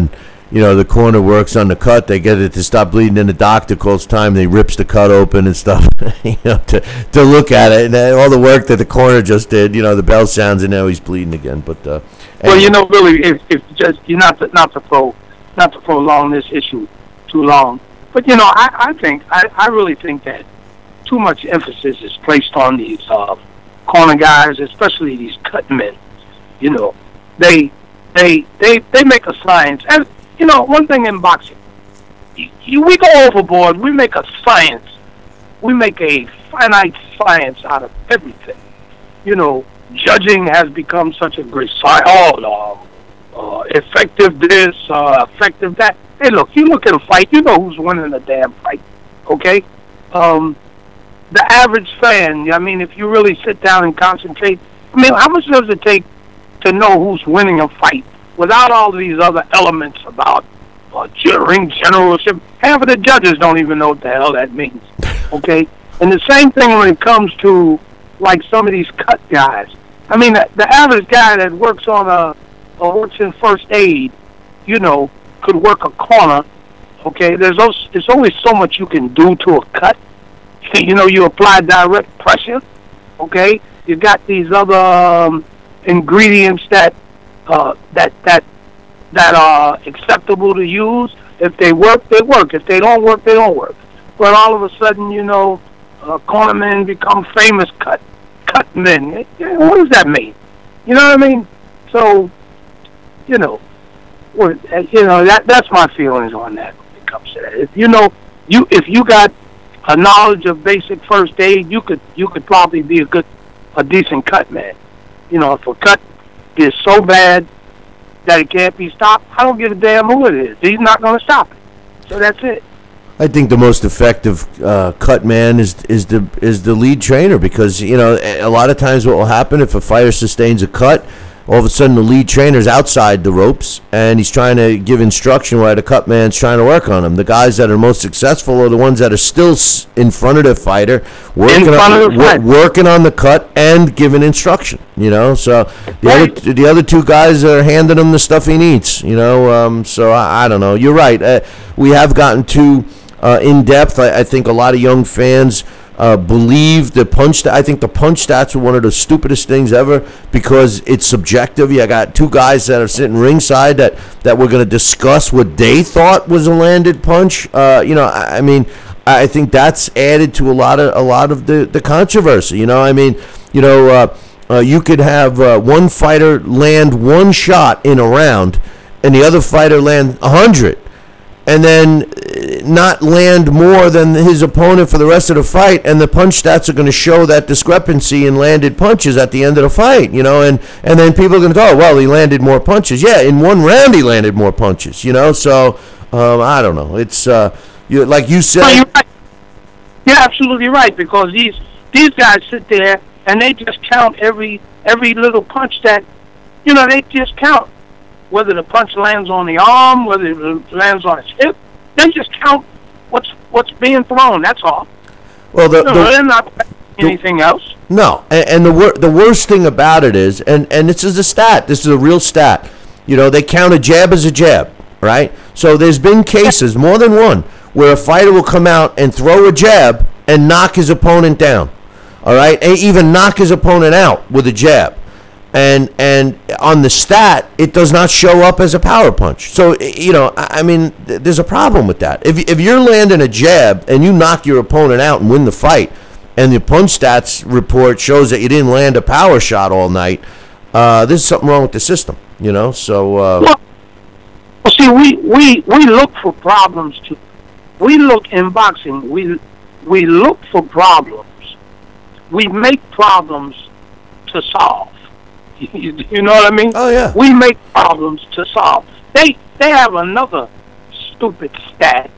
you know, the corner works on the cut. They get it to stop bleeding, and the doctor calls time. They rips the cut open and stuff, you know, to to look at it. And all the work that the corner just did, you know, the bell sounds, and now he's bleeding again. But uh, well, you know, really, if, if just you not to, not to pro not to prolong this issue too long, but you know, I, I think I, I really think that too much emphasis is placed on these uh, corner guys, especially these cut men. You know, they they they they make a science. And you know, one thing in boxing, you, you, we go overboard. We make a science. We make a finite science out of everything. You know, judging has become such a great science. Oh, uh, uh, effective this, uh, effective that. Hey, look, you look at a fight, you know who's winning the damn fight, okay? Um, the average fan, I mean, if you really sit down and concentrate, I mean, how much does it take to know who's winning a fight? Without all these other elements about uh, ring generalship, half of the judges don't even know what the hell that means. Okay, and the same thing when it comes to like some of these cut guys. I mean, the, the average guy that works on a or works in first aid, you know, could work a corner. Okay, there's also, there's only so much you can do to a cut. You know, you apply direct pressure. Okay, you got these other um, ingredients that. Uh, that that that are acceptable to use. If they work, they work. If they don't work, they don't work. But all of a sudden, you know, uh, corner men become famous cut cut men. What does that mean? You know what I mean? So, you know, what, you know that that's my feelings on that when it comes to that. If you know, you if you got a knowledge of basic first aid, you could you could probably be a good, a decent cut man. You know, if a cut is so bad that it can't be stopped, I don't give a damn who it is. He's not going to stop it. So that's it. I think the most effective uh, cut man is is the is the lead trainer, because you know a lot of times what will happen if a fighter sustains a cut, all of a sudden the lead trainer's outside the ropes and he's trying to give instruction while the cut man's trying to work on him. The guys that are most successful are the ones that are still in front of the fighter, working on, w- working on the cut and giving instruction. You know, so the right. other the other two guys are handing him the stuff he needs. You know, um, so I, I don't know. You're right. Uh, we have gotten too uh, in depth. I, I think a lot of young fans. Uh, believe the punch. I think the punch stats are one of the stupidest things ever, because it's subjective. You got two guys that are sitting ringside that, that we're going to discuss what they thought was a landed punch. Uh, you know, I, I mean, I think that's added to a lot of a lot of the, the controversy. You know, I mean, you know, uh, uh, you could have uh, one fighter land one shot in a round, and the other fighter land a hundred. And then not land more than his opponent for the rest of the fight, and the punch stats are going to show that discrepancy in landed punches at the end of the fight, you know, and, and then people are going to go, oh, well, he landed more punches. Yeah, in one round he landed more punches, you know, so um, I don't know. It's, uh, you, like you said. No, you're right. You're absolutely right, because these these guys sit there and they just count every every little punch that, you know, they just count. Whether the punch lands on the arm, whether it lands on his hip, they just count what's what's being thrown. That's all. Well, the, no, the, they're not anything the, else. No, and, and the wor- the worst thing about it is, and, and this is a stat. This is a real stat. You know, they count a jab as a jab, right? So there's been cases, more than one, where a fighter will come out and throw a jab and knock his opponent down. All right, and even knock his opponent out with a jab. And and on the stat, it does not show up as a power punch. So, you know, I mean, th- there's a problem with that. If if you're landing a jab and you knock your opponent out and win the fight, and the punch stats report shows that you didn't land a power shot all night, uh, there's something wrong with the system, you know? So, uh, well, well, see, we, we, we look for problems too. We look in boxing, we we look for problems. We make problems to solve. You, you know what I mean? Oh, yeah. We make problems to solve. They they have another stupid stat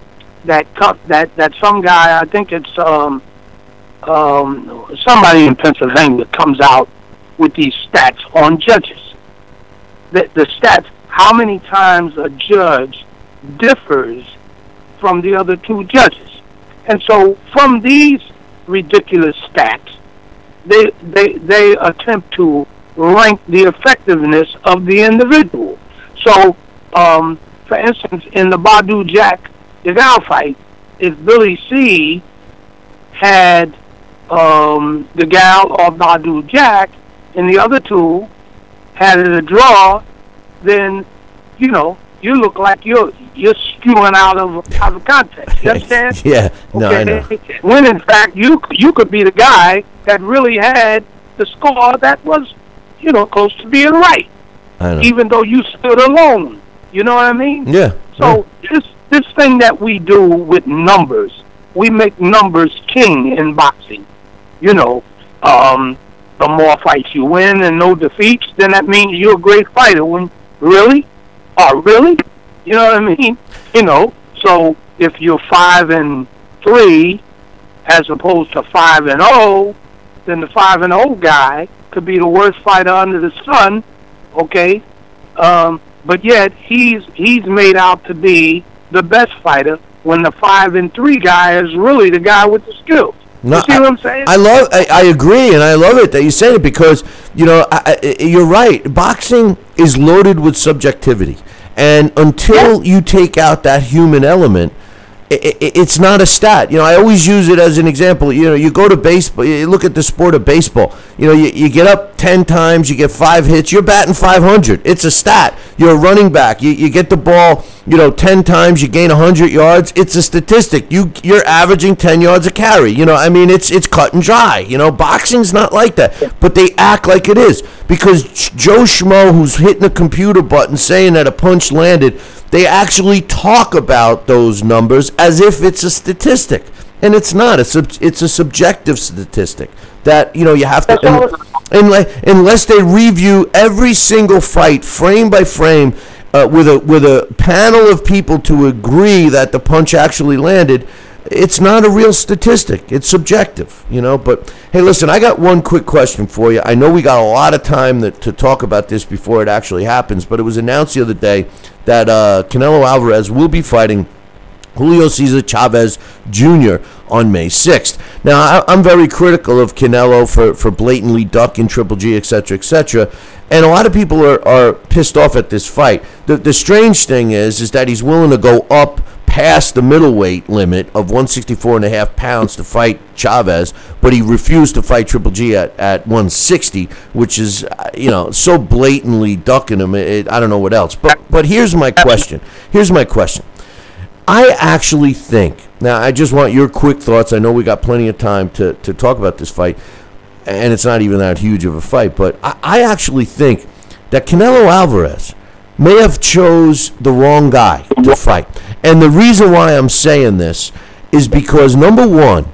that co- that that some guy, I think it's um um somebody in Pennsylvania, comes out with these stats on judges. The the stats, how many times a judge differs from the other two judges. And so from these ridiculous stats, they they they attempt to rank the effectiveness of the individual. So, um, for instance, in the Badu Jack DeGale fight, if Billy C had um, DeGale or Badu Jack, and the other two had it a draw, then you know you look like you're you're skewing out of out of context. You understand? Yeah. No, okay? I know. When in fact you you could be the guy that really had the score that was, you know, close to being right, I know. even though you stood alone. You know what I mean? Yeah. So yeah. this this thing that we do with numbers, we make numbers king in boxing. You know, um, the more fights you win and no defeats, then that means you're a great fighter. When really, oh really, you know what I mean? You know, so if you're five and three as opposed to five and zero, then the five and zero guy could be the worst fighter under the sun. Okay, um, but yet he's he's made out to be the best fighter when the five and three guy is really the guy with the skills. No, you see I, what I'm saying? I love. I, I agree, and I love it that you say it because you know I, I, you're right. Boxing is loaded with subjectivity, and until yeah. you take out that human element, it, it, it's not a stat. You know, I always use it as an example. You know, you go to baseball. You look at the sport of baseball. You know, you, you get up ten times, you get five hits, you're batting five hundred. It's a stat. You're a running back. You you get the ball. You know, ten times you gain one hundred yards. It's a statistic. You you're averaging ten yards a carry. You know, I mean, it's it's cut and dry. You know, boxing's not like that, but they act like it is because Joe Schmo, who's hitting a computer button saying that a punch landed, they actually talk about those numbers as if it's a statistic, and it's not. It's a, it's a subjective statistic that you know you have to unless, unless they review every single fight frame by frame. Uh, with a with a panel of people to agree that the punch actually landed, it's not a real statistic. It's subjective, you know. But hey, listen, I got one quick question for you. I know we got a lot of time that, to talk about this before it actually happens, but it was announced the other day that uh, Canelo Alvarez will be fighting Julio Cesar Chavez Junior on May sixth. Now, I, I'm very critical of Canelo for, for blatantly ducking Triple G, et cetera, et cetera. And a lot of people are, are pissed off at this fight. The the strange thing is, is that he's willing to go up past the middleweight limit of one sixty-four and a half pounds to fight Chavez, but he refused to fight Triple G at, at one sixty, which is, you know, so blatantly ducking him. It, I don't know what else. But but here's my question. Here's my question. I actually think, now I just want your quick thoughts. I know we got plenty of time to, to talk about this fight, and it's not even that huge of a fight, but I, I actually think that Canelo Alvarez may have chose the wrong guy to fight. And the reason why I'm saying this is because, number one,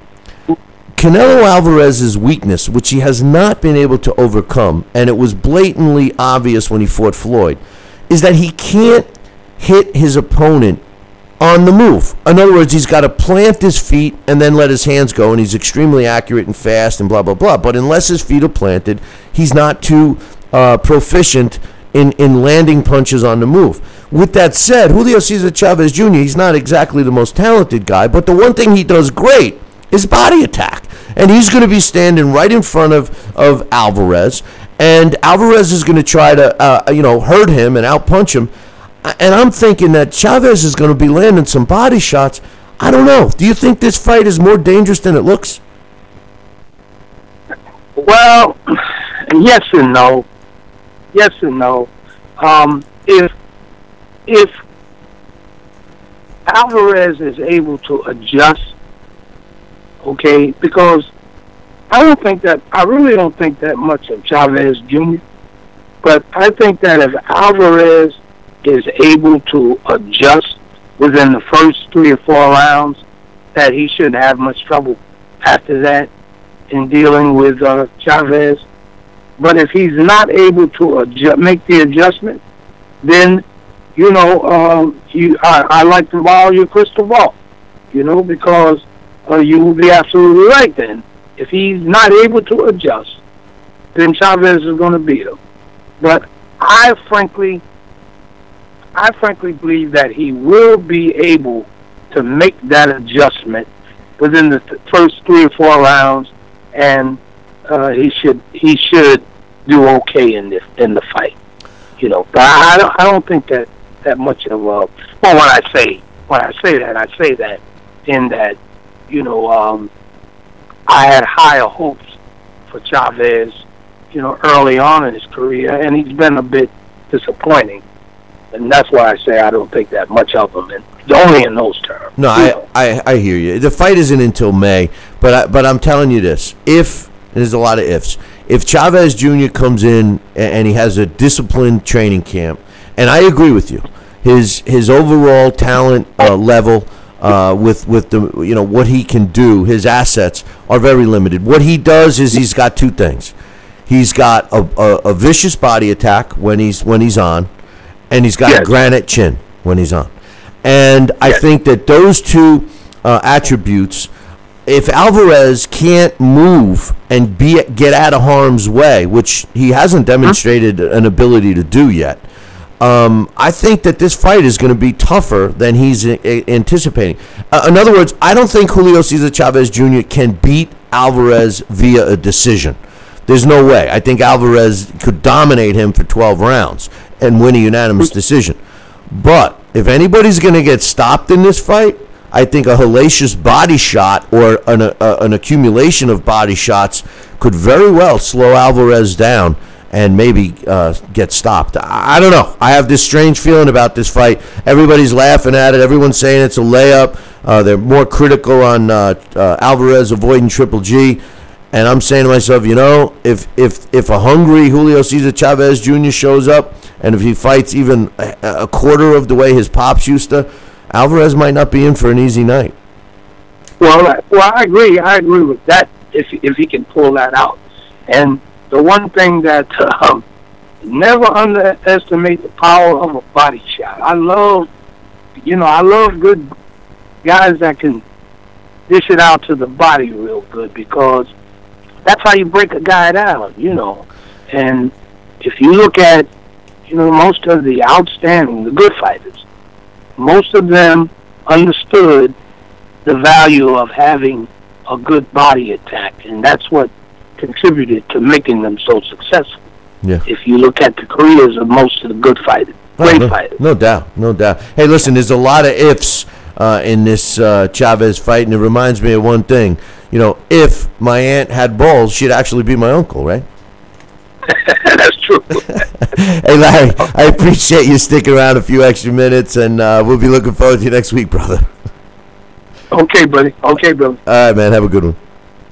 Canelo Alvarez's weakness, which he has not been able to overcome, and it was blatantly obvious when he fought Floyd, is that he can't hit his opponent on the move. In other words, he's got to plant his feet and then let his hands go, and he's extremely accurate and fast and blah, blah, blah. But unless his feet are planted, he's not too uh, proficient in, in landing punches on the move. With that said, Julio Cesar Chavez Junior, he's not exactly the most talented guy, but the one thing he does great is body attack. And he's going to be standing right in front of, of Alvarez, and Alvarez is going to try to uh, you know, hurt him and outpunch him. And I'm thinking that Chavez is going to be landing some body shots. I don't know. Do you think this fight is more dangerous than it looks? Well, yes and no. Yes and no. Um, if if Alvarez is able to adjust, okay, because I don't think that I really don't think that much of Chavez Junior But I think that if Alvarez is able to adjust within the first three or four rounds, that he shouldn't have much trouble after that in dealing with uh, Chavez. But if he's not able to adjust, make the adjustment, then, you know, um, you, I, I like to borrow your crystal ball, you know, because uh, you will be absolutely right then. If he's not able to adjust, then Chavez is going to beat him. But I frankly... I frankly believe that he will be able to make that adjustment within the th- first three or four rounds, and uh, he should he should do okay in this in the fight. You know, but I, I don't I don't think that that much of a. Well, when I say when I say that, I say that in that, you know, um, I had higher hopes for Chavez, you know, early on in his career, and he's been a bit disappointing. And that's why I say I don't think that much of him, and only in those terms. No, I, I, I hear you. The fight isn't until May, but I, but I'm telling you this: if there's a lot of ifs, if Chavez Junior comes in and he has a disciplined training camp, and I agree with you, his his overall talent uh, level uh, with with the you know what he can do, his assets are very limited. What he does is he's got two things: he's got a, a, a vicious body attack when he's when he's on. And he's got yes. a granite chin when he's on. And I yes. think that those two uh, attributes, if Alvarez can't move and be get out of harm's way, which he hasn't demonstrated an ability to do yet, um, I think that this fight is going to be tougher than he's a- anticipating. Uh, in other words, I don't think Julio Cesar Chavez Junior can beat Alvarez via a decision. There's no way. I think Alvarez could dominate him for twelve rounds and win a unanimous decision. But if anybody's going to get stopped in this fight, I think a hellacious body shot or an, a, an accumulation of body shots could very well slow Alvarez down and maybe uh, get stopped. I, I don't know. I have this strange feeling about this fight. Everybody's laughing at it. Everyone's saying it's a layup. Uh, they're more critical on uh, uh, Alvarez avoiding Triple G. And I'm saying to myself, you know, if if if a hungry Julio Cesar Chavez Junior shows up, and if he fights even a, a quarter of the way his pops used to, Alvarez might not be in for an easy night. Well, I, well, I agree. I agree with that if if he can pull that out. And the one thing that um, never underestimate the power of a body shot. I love, you know, I love good guys that can dish it out to the body real good, because that's how you break a guy down, you know. And if you look at, you know, most of the outstanding, the good fighters, most of them understood the value of having a good body attack, and that's what contributed to making them so successful. Yeah. If you look at the careers of most of the good fighters, great oh, no, fighters. No doubt, no doubt. Hey, listen, there's a lot of ifs uh, in this uh, Chavez fight, and it reminds me of one thing. You know, if my aunt had balls, she'd actually be my uncle, right? That's true. Hey, Larry, I appreciate you sticking around a few extra minutes, and uh, we'll be looking forward to you next week, brother. Okay, buddy. Okay, brother. All right, man. Have a good one.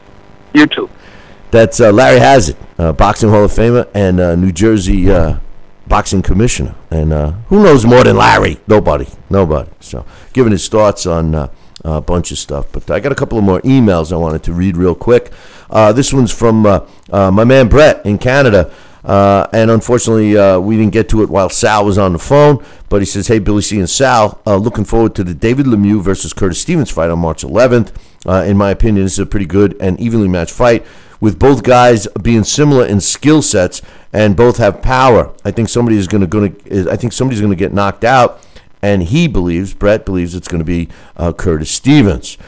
You too. That's uh, Larry Hazzard, uh, Boxing Hall of Famer and uh, New Jersey uh, Boxing Commissioner. And uh, who knows more than Larry? Nobody. Nobody. So giving his thoughts on uh, a bunch of stuff. But I got a couple of more emails I wanted to read real quick. Uh, this one's from uh, uh, my man Brett in Canada. Uh, and unfortunately, uh, we didn't get to it while Sal was on the phone. But he says, hey, Billy C. and Sal, uh, looking forward to the David Lemieux versus Curtis Stevens fight on March eleventh. Uh, in my opinion, this is a pretty good and evenly matched fight, with both guys being similar in skill sets and both have power. I think somebody is going to I think somebody's going to get knocked out, and he believes, Brett believes, it's going to be uh, Curtis Stevens.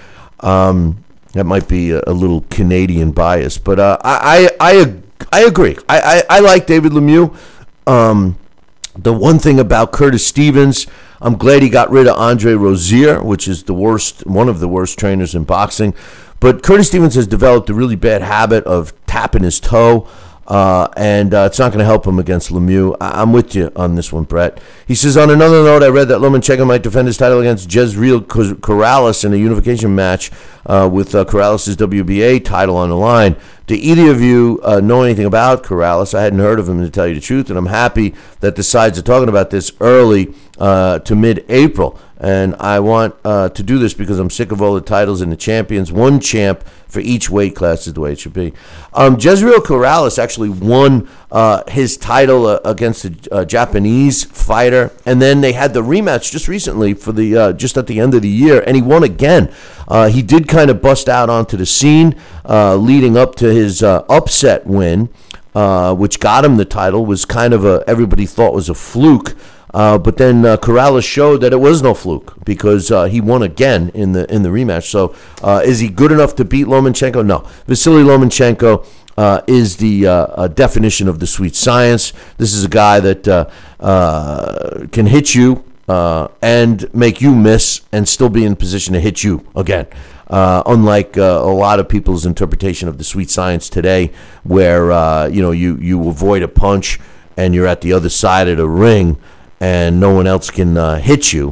Um, that might be a, a little Canadian bias, but uh, I, I I I agree. I, I, I like David Lemieux. Um, the one thing about Curtis Stevens, I'm glad he got rid of Andre Rozier, which is the worst, one of the worst trainers in boxing. But Curtis Stevens has developed a really bad habit of tapping his toe, uh, and uh, it's not going to help him against Lemieux. I- I'm with you on this one, Brett. He says, on another note, I read that Lomachenko might defend his title against Jezreel Corrales in a unification match uh, with uh, Corrales' W B A title on the line. Do either of you uh, know anything about Corrales? I hadn't heard of him, to tell you the truth, and I'm happy that the sides are talking about this early uh, to mid-April. And I want uh, to do this because I'm sick of all the titles and the champions. One champ for each weight class is the way it should be. Um, Jezreel Corrales actually won uh, his title uh, against a uh, Japanese fighter, and then they had the rematch just recently for the uh, just at the end of the year, and he won again. Uh, he did kind of bust out onto the scene uh, leading up to his uh, upset win, uh, which got him the title. Was kind of a everybody thought was a fluke. Uh, but then uh, Corrales showed that it was no fluke, because uh, he won again in the in the rematch. So uh, is he good enough to beat Lomachenko? No. Vasily Lomachenko uh, is the uh, uh, definition of the sweet science. This is a guy that uh, uh, can hit you uh, and make you miss and still be in position to hit you again. Uh, unlike uh, a lot of people's interpretation of the sweet science today, where uh, you know you, you avoid a punch and you're at the other side of the ring and no one else can uh, hit you,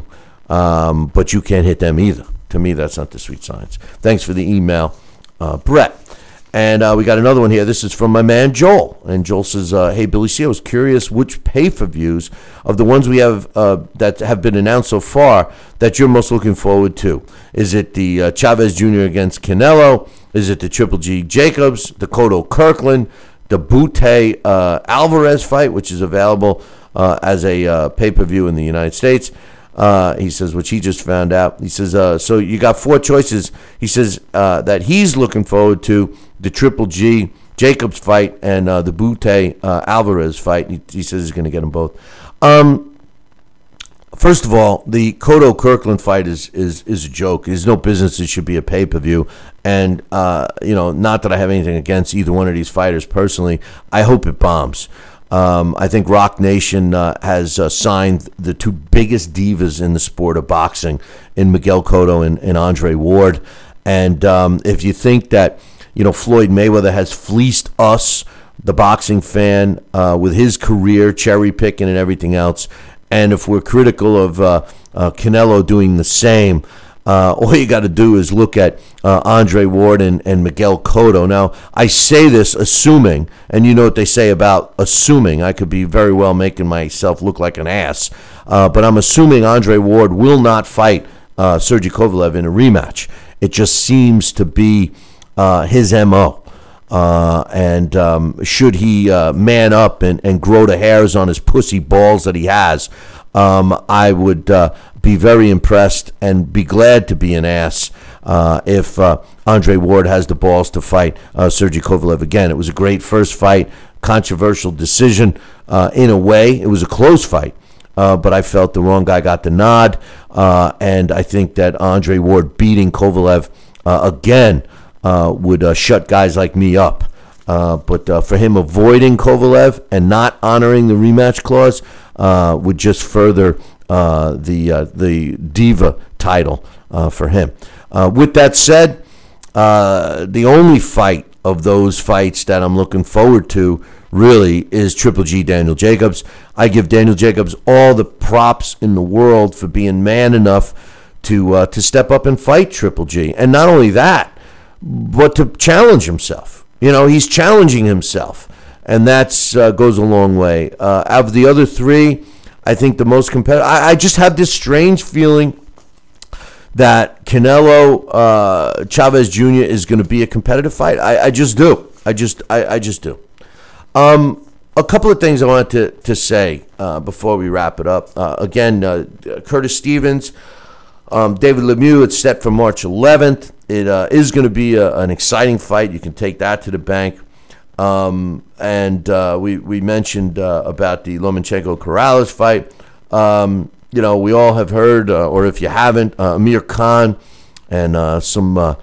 um, but you can't hit them either. To me, that's not the sweet science. Thanks for the email, uh, Brett. And uh, we got another one here. This is from my man Joel. And Joel says, uh, hey, Billy C, I was curious which pay-per-views of the ones we have uh, that have been announced so far that you're most looking forward to. Is it the uh, Chavez Junior against Canelo? Is it the Triple G Jacobs, the Cotto Kirkland, the Butte uh, Alvarez fight, which is available uh, as a uh, pay-per-view in the United States? Uh, he says, which he just found out. He says, uh, so you got four choices. He says uh, that he's looking forward to the Triple G Jacobs fight and uh, the Butte uh, Alvarez fight. He, he says he's going to get them both. Um, first of all, the Cotto Kirkland fight is, is is a joke. There's no business it should be a pay-per-view. And, uh, you know, not that I have anything against either one of these fighters personally. I hope it bombs. Um, I think Rock Nation uh, has uh, signed the two biggest divas in the sport of boxing in Miguel Cotto and, and Andre Ward. And um, if you think that, you know, Floyd Mayweather has fleeced us, the boxing fan, uh, with his career, cherry picking and everything else, and if we're critical of uh, uh, Canelo doing the same, Uh, all you got to do is look at uh, Andre Ward and, and Miguel Cotto. Now, I say this assuming, and you know what they say about assuming. I could be very well making myself look like an ass. Uh, but I'm assuming Andre Ward will not fight uh, Sergey Kovalev in a rematch. It just seems to be uh, his M O. Uh, and um, should he uh, man up and, and grow the hairs on his pussy balls that he has, um, I would uh, be very impressed and be glad to be an ass uh, if uh, Andre Ward has the balls to fight uh, Sergey Kovalev again. It was a great first fight, controversial decision uh, in a way. It was a close fight, uh, but I felt the wrong guy got the nod, uh, and I think that Andre Ward beating Kovalev uh, again uh, would uh, shut guys like me up. Uh, but uh, for him avoiding Kovalev and not honoring the rematch clause uh, would just further Uh, the uh, the diva title uh, for him. Uh, with that said, uh, the only fight of those fights that I'm looking forward to really is Triple G Daniel Jacobs. I give Daniel Jacobs all the props in the world for being man enough to uh, to step up and fight Triple G, and not only that, but to challenge himself. You know, he's challenging himself, and that's uh, goes a long way. Uh, out of the other three, I think the most competitive. I, I just have this strange feeling that Canelo uh, Chavez Junior is going to be a competitive fight. I, I just do. I just I, I just do. Um, a couple of things I wanted to to say uh, before we wrap it up. Uh, again, uh, Curtis Stevens, um, David Lemieux. It's set for March eleventh. It uh, is going to be a, an exciting fight. You can take that to the bank. Um, and uh, we we mentioned uh, about the Lomachenko-Corrales fight. Um, you know, we all have heard, uh, or if you haven't, uh, Amir Khan and uh, some uh,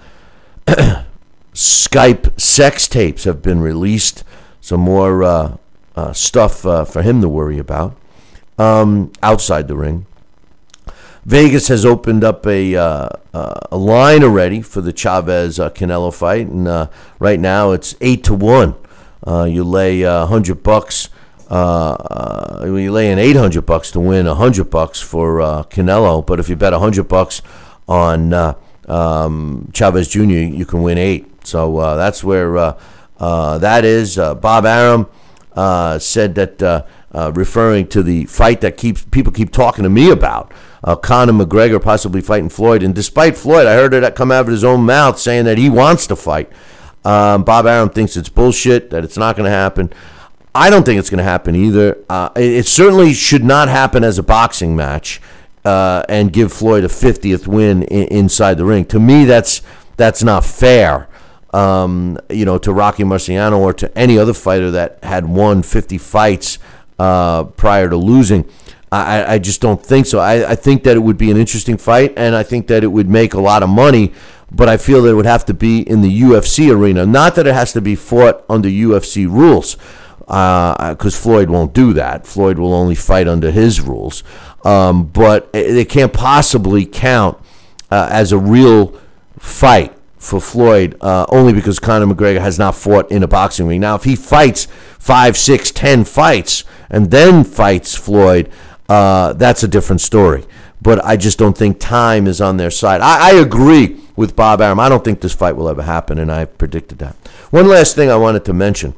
Skype sex tapes have been released. Some more uh, uh, stuff uh, for him to worry about um, outside the ring. Vegas has opened up a uh, uh, a line already for the Chavez uh, Canelo fight, and uh, right now it's eight to one. Uh, you lay a uh, hundred bucks. Uh, uh, you lay in eight hundred bucks to win a hundred bucks for uh, Canelo. But if you bet a hundred bucks on uh, um, Chavez Junior, you can win eight. So uh, that's where uh, uh, that is. Uh, Bob Arum uh, said that, uh, uh, referring to the fight that keeps people keep talking to me about, uh, Conor McGregor possibly fighting Floyd. And despite Floyd, I heard it come out of his own mouth saying that he wants to fight. Um, Bob Arum thinks it's bullshit, that it's not going to happen. I don't think it's going to happen either. Uh, it, it certainly should not happen as a boxing match uh, and give Floyd a fiftieth win in, inside the ring. To me, that's that's not fair. Um, you know, to Rocky Marciano or to any other fighter that had won fifty fights uh, prior to losing. I, I just don't think so. I, I think that it would be an interesting fight, and I think that it would make a lot of money. But I feel that it would have to be in the U F C arena. Not that it has to be fought under U F C rules, because uh, Floyd won't do that. Floyd will only fight under his rules. Um, but it, it can't possibly count uh, as a real fight for Floyd, uh, only because Conor McGregor has not fought in a boxing ring. Now, if he fights five, six, ten fights and then fights Floyd, uh, that's a different story. But I just don't think time is on their side. I, I agree with Bob Arum. I don't think this fight will ever happen, and I predicted that. One last thing I wanted to mention,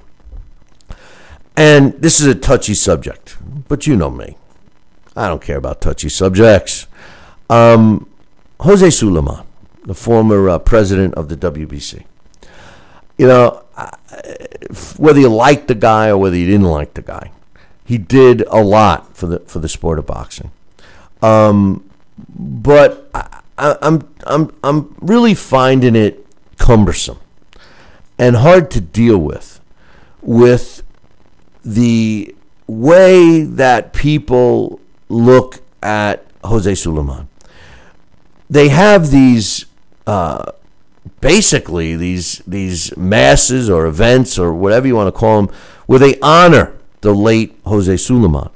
and this is a touchy subject, but you know me. I don't care about touchy subjects. Um, Jose Sulaiman, the former uh, president of the W B C. You know, whether you liked the guy or whether you didn't like the guy, he did a lot for the for the sport of boxing. Um, but I, I, I'm I'm I'm really finding it cumbersome and hard to deal with, with the way that people look at Jose Sulaiman. They have these, uh, basically these these masses or events or whatever you want to call them, where they honor the late Jose Sulaiman.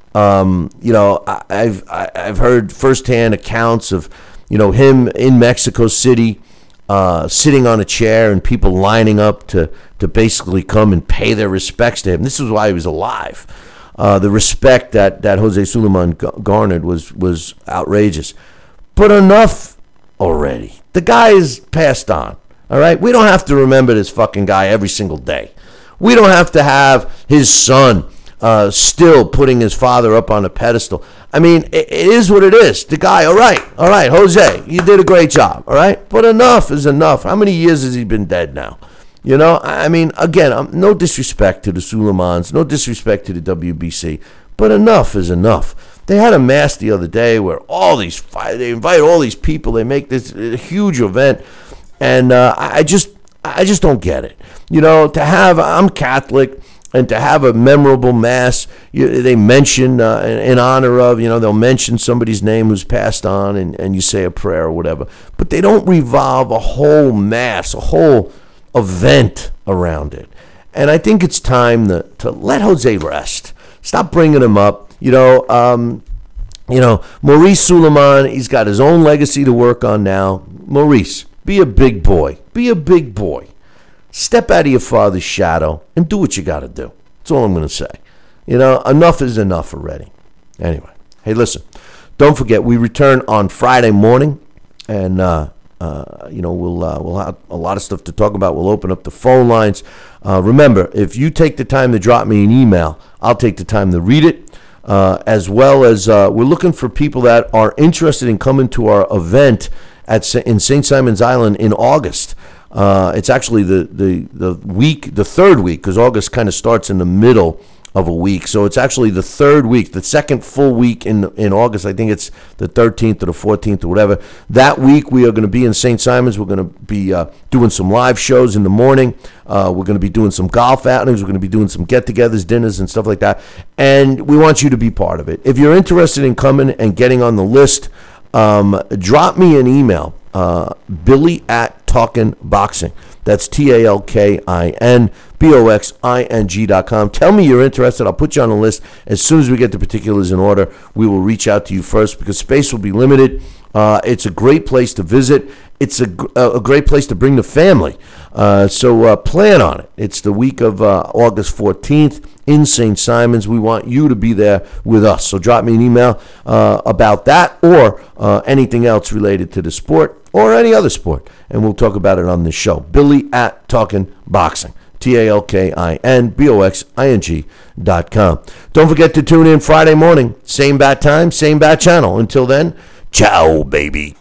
Um, you know, I, I've I've heard firsthand accounts of, you know, him in Mexico City, uh, sitting on a chair and people lining up to to basically come and pay their respects to him. This is why he was alive. Uh, the respect that, that Jose Sulaiman garnered was, was outrageous. But enough already. The guy is passed on, all right? We don't have to remember this fucking guy every single day. We don't have to have his son uh, still putting his father up on a pedestal. I mean, it, it is what it is. The guy, all right, all right, Jose, you did a great job, all right? But enough is enough. How many years has he been dead now? You know, I mean, again, um, no disrespect to the Sulaimans, no disrespect to the W B C, but enough is enough. They had a mass the other day where all these, they invite all these people, they make this huge event, and uh, I just, I just don't get it. You know, to have, I'm Catholic, and to have a memorable mass, you, they mention uh, in, in honor of, you know, they'll mention somebody's name who's passed on, and, and you say a prayer or whatever, but they don't revolve a whole mass, a whole event around it. And I think it's time to, to let Jose rest. Stop bringing him up. You know, um, you know, Maurice Sulaiman, he's got his own legacy to work on now. Maurice, be a big boy. Be a big boy. Step out of your father's shadow and do what you got to do. That's all I'm going to say. You know, enough is enough already. Anyway, hey, listen, don't forget, we return on Friday morning, and, uh, Uh, you know, we'll uh, we'll have a lot of stuff to talk about. We'll open up the phone lines. Uh, remember, if you take the time to drop me an email, I'll take the time to read it, uh, as well as uh, we're looking for people that are interested in coming to our event at in Saint Simon's Island in August. Uh, it's actually the, the, the week, the third week, because August kind of starts in the middle of a week. So it's actually the third week, the second full week in in August. I think it's the thirteenth or the fourteenth or whatever. That week we are going to be in Saint Simon's. We're going to be uh, doing some live shows in the morning. Uh, we're going to be doing some golf outings. We're going to be doing some get-togethers, dinners, and stuff like that. And we want you to be part of it. If you're interested in coming and getting on the list, um, drop me an email, uh, Billy at Talkin' Boxing. That's T A L K I N B O X I N G dot com. Tell me you're interested. I'll put you on the list. As soon as we get the particulars in order, we will reach out to you first because space will be limited. Uh, it's a great place to visit. It's a, a great place to bring the family. Uh, so uh, plan on it. It's the week of uh, August fourteenth in Saint Simon's. We want you to be there with us. So drop me an email uh, about that or uh, anything else related to the sport or any other sport, and we'll talk about it on this show. Billy at Talkin' Boxing. T A L K I N B O X I N G dot com. Don't forget to tune in Friday morning. Same bat time, same bat channel. Until then, ciao, baby.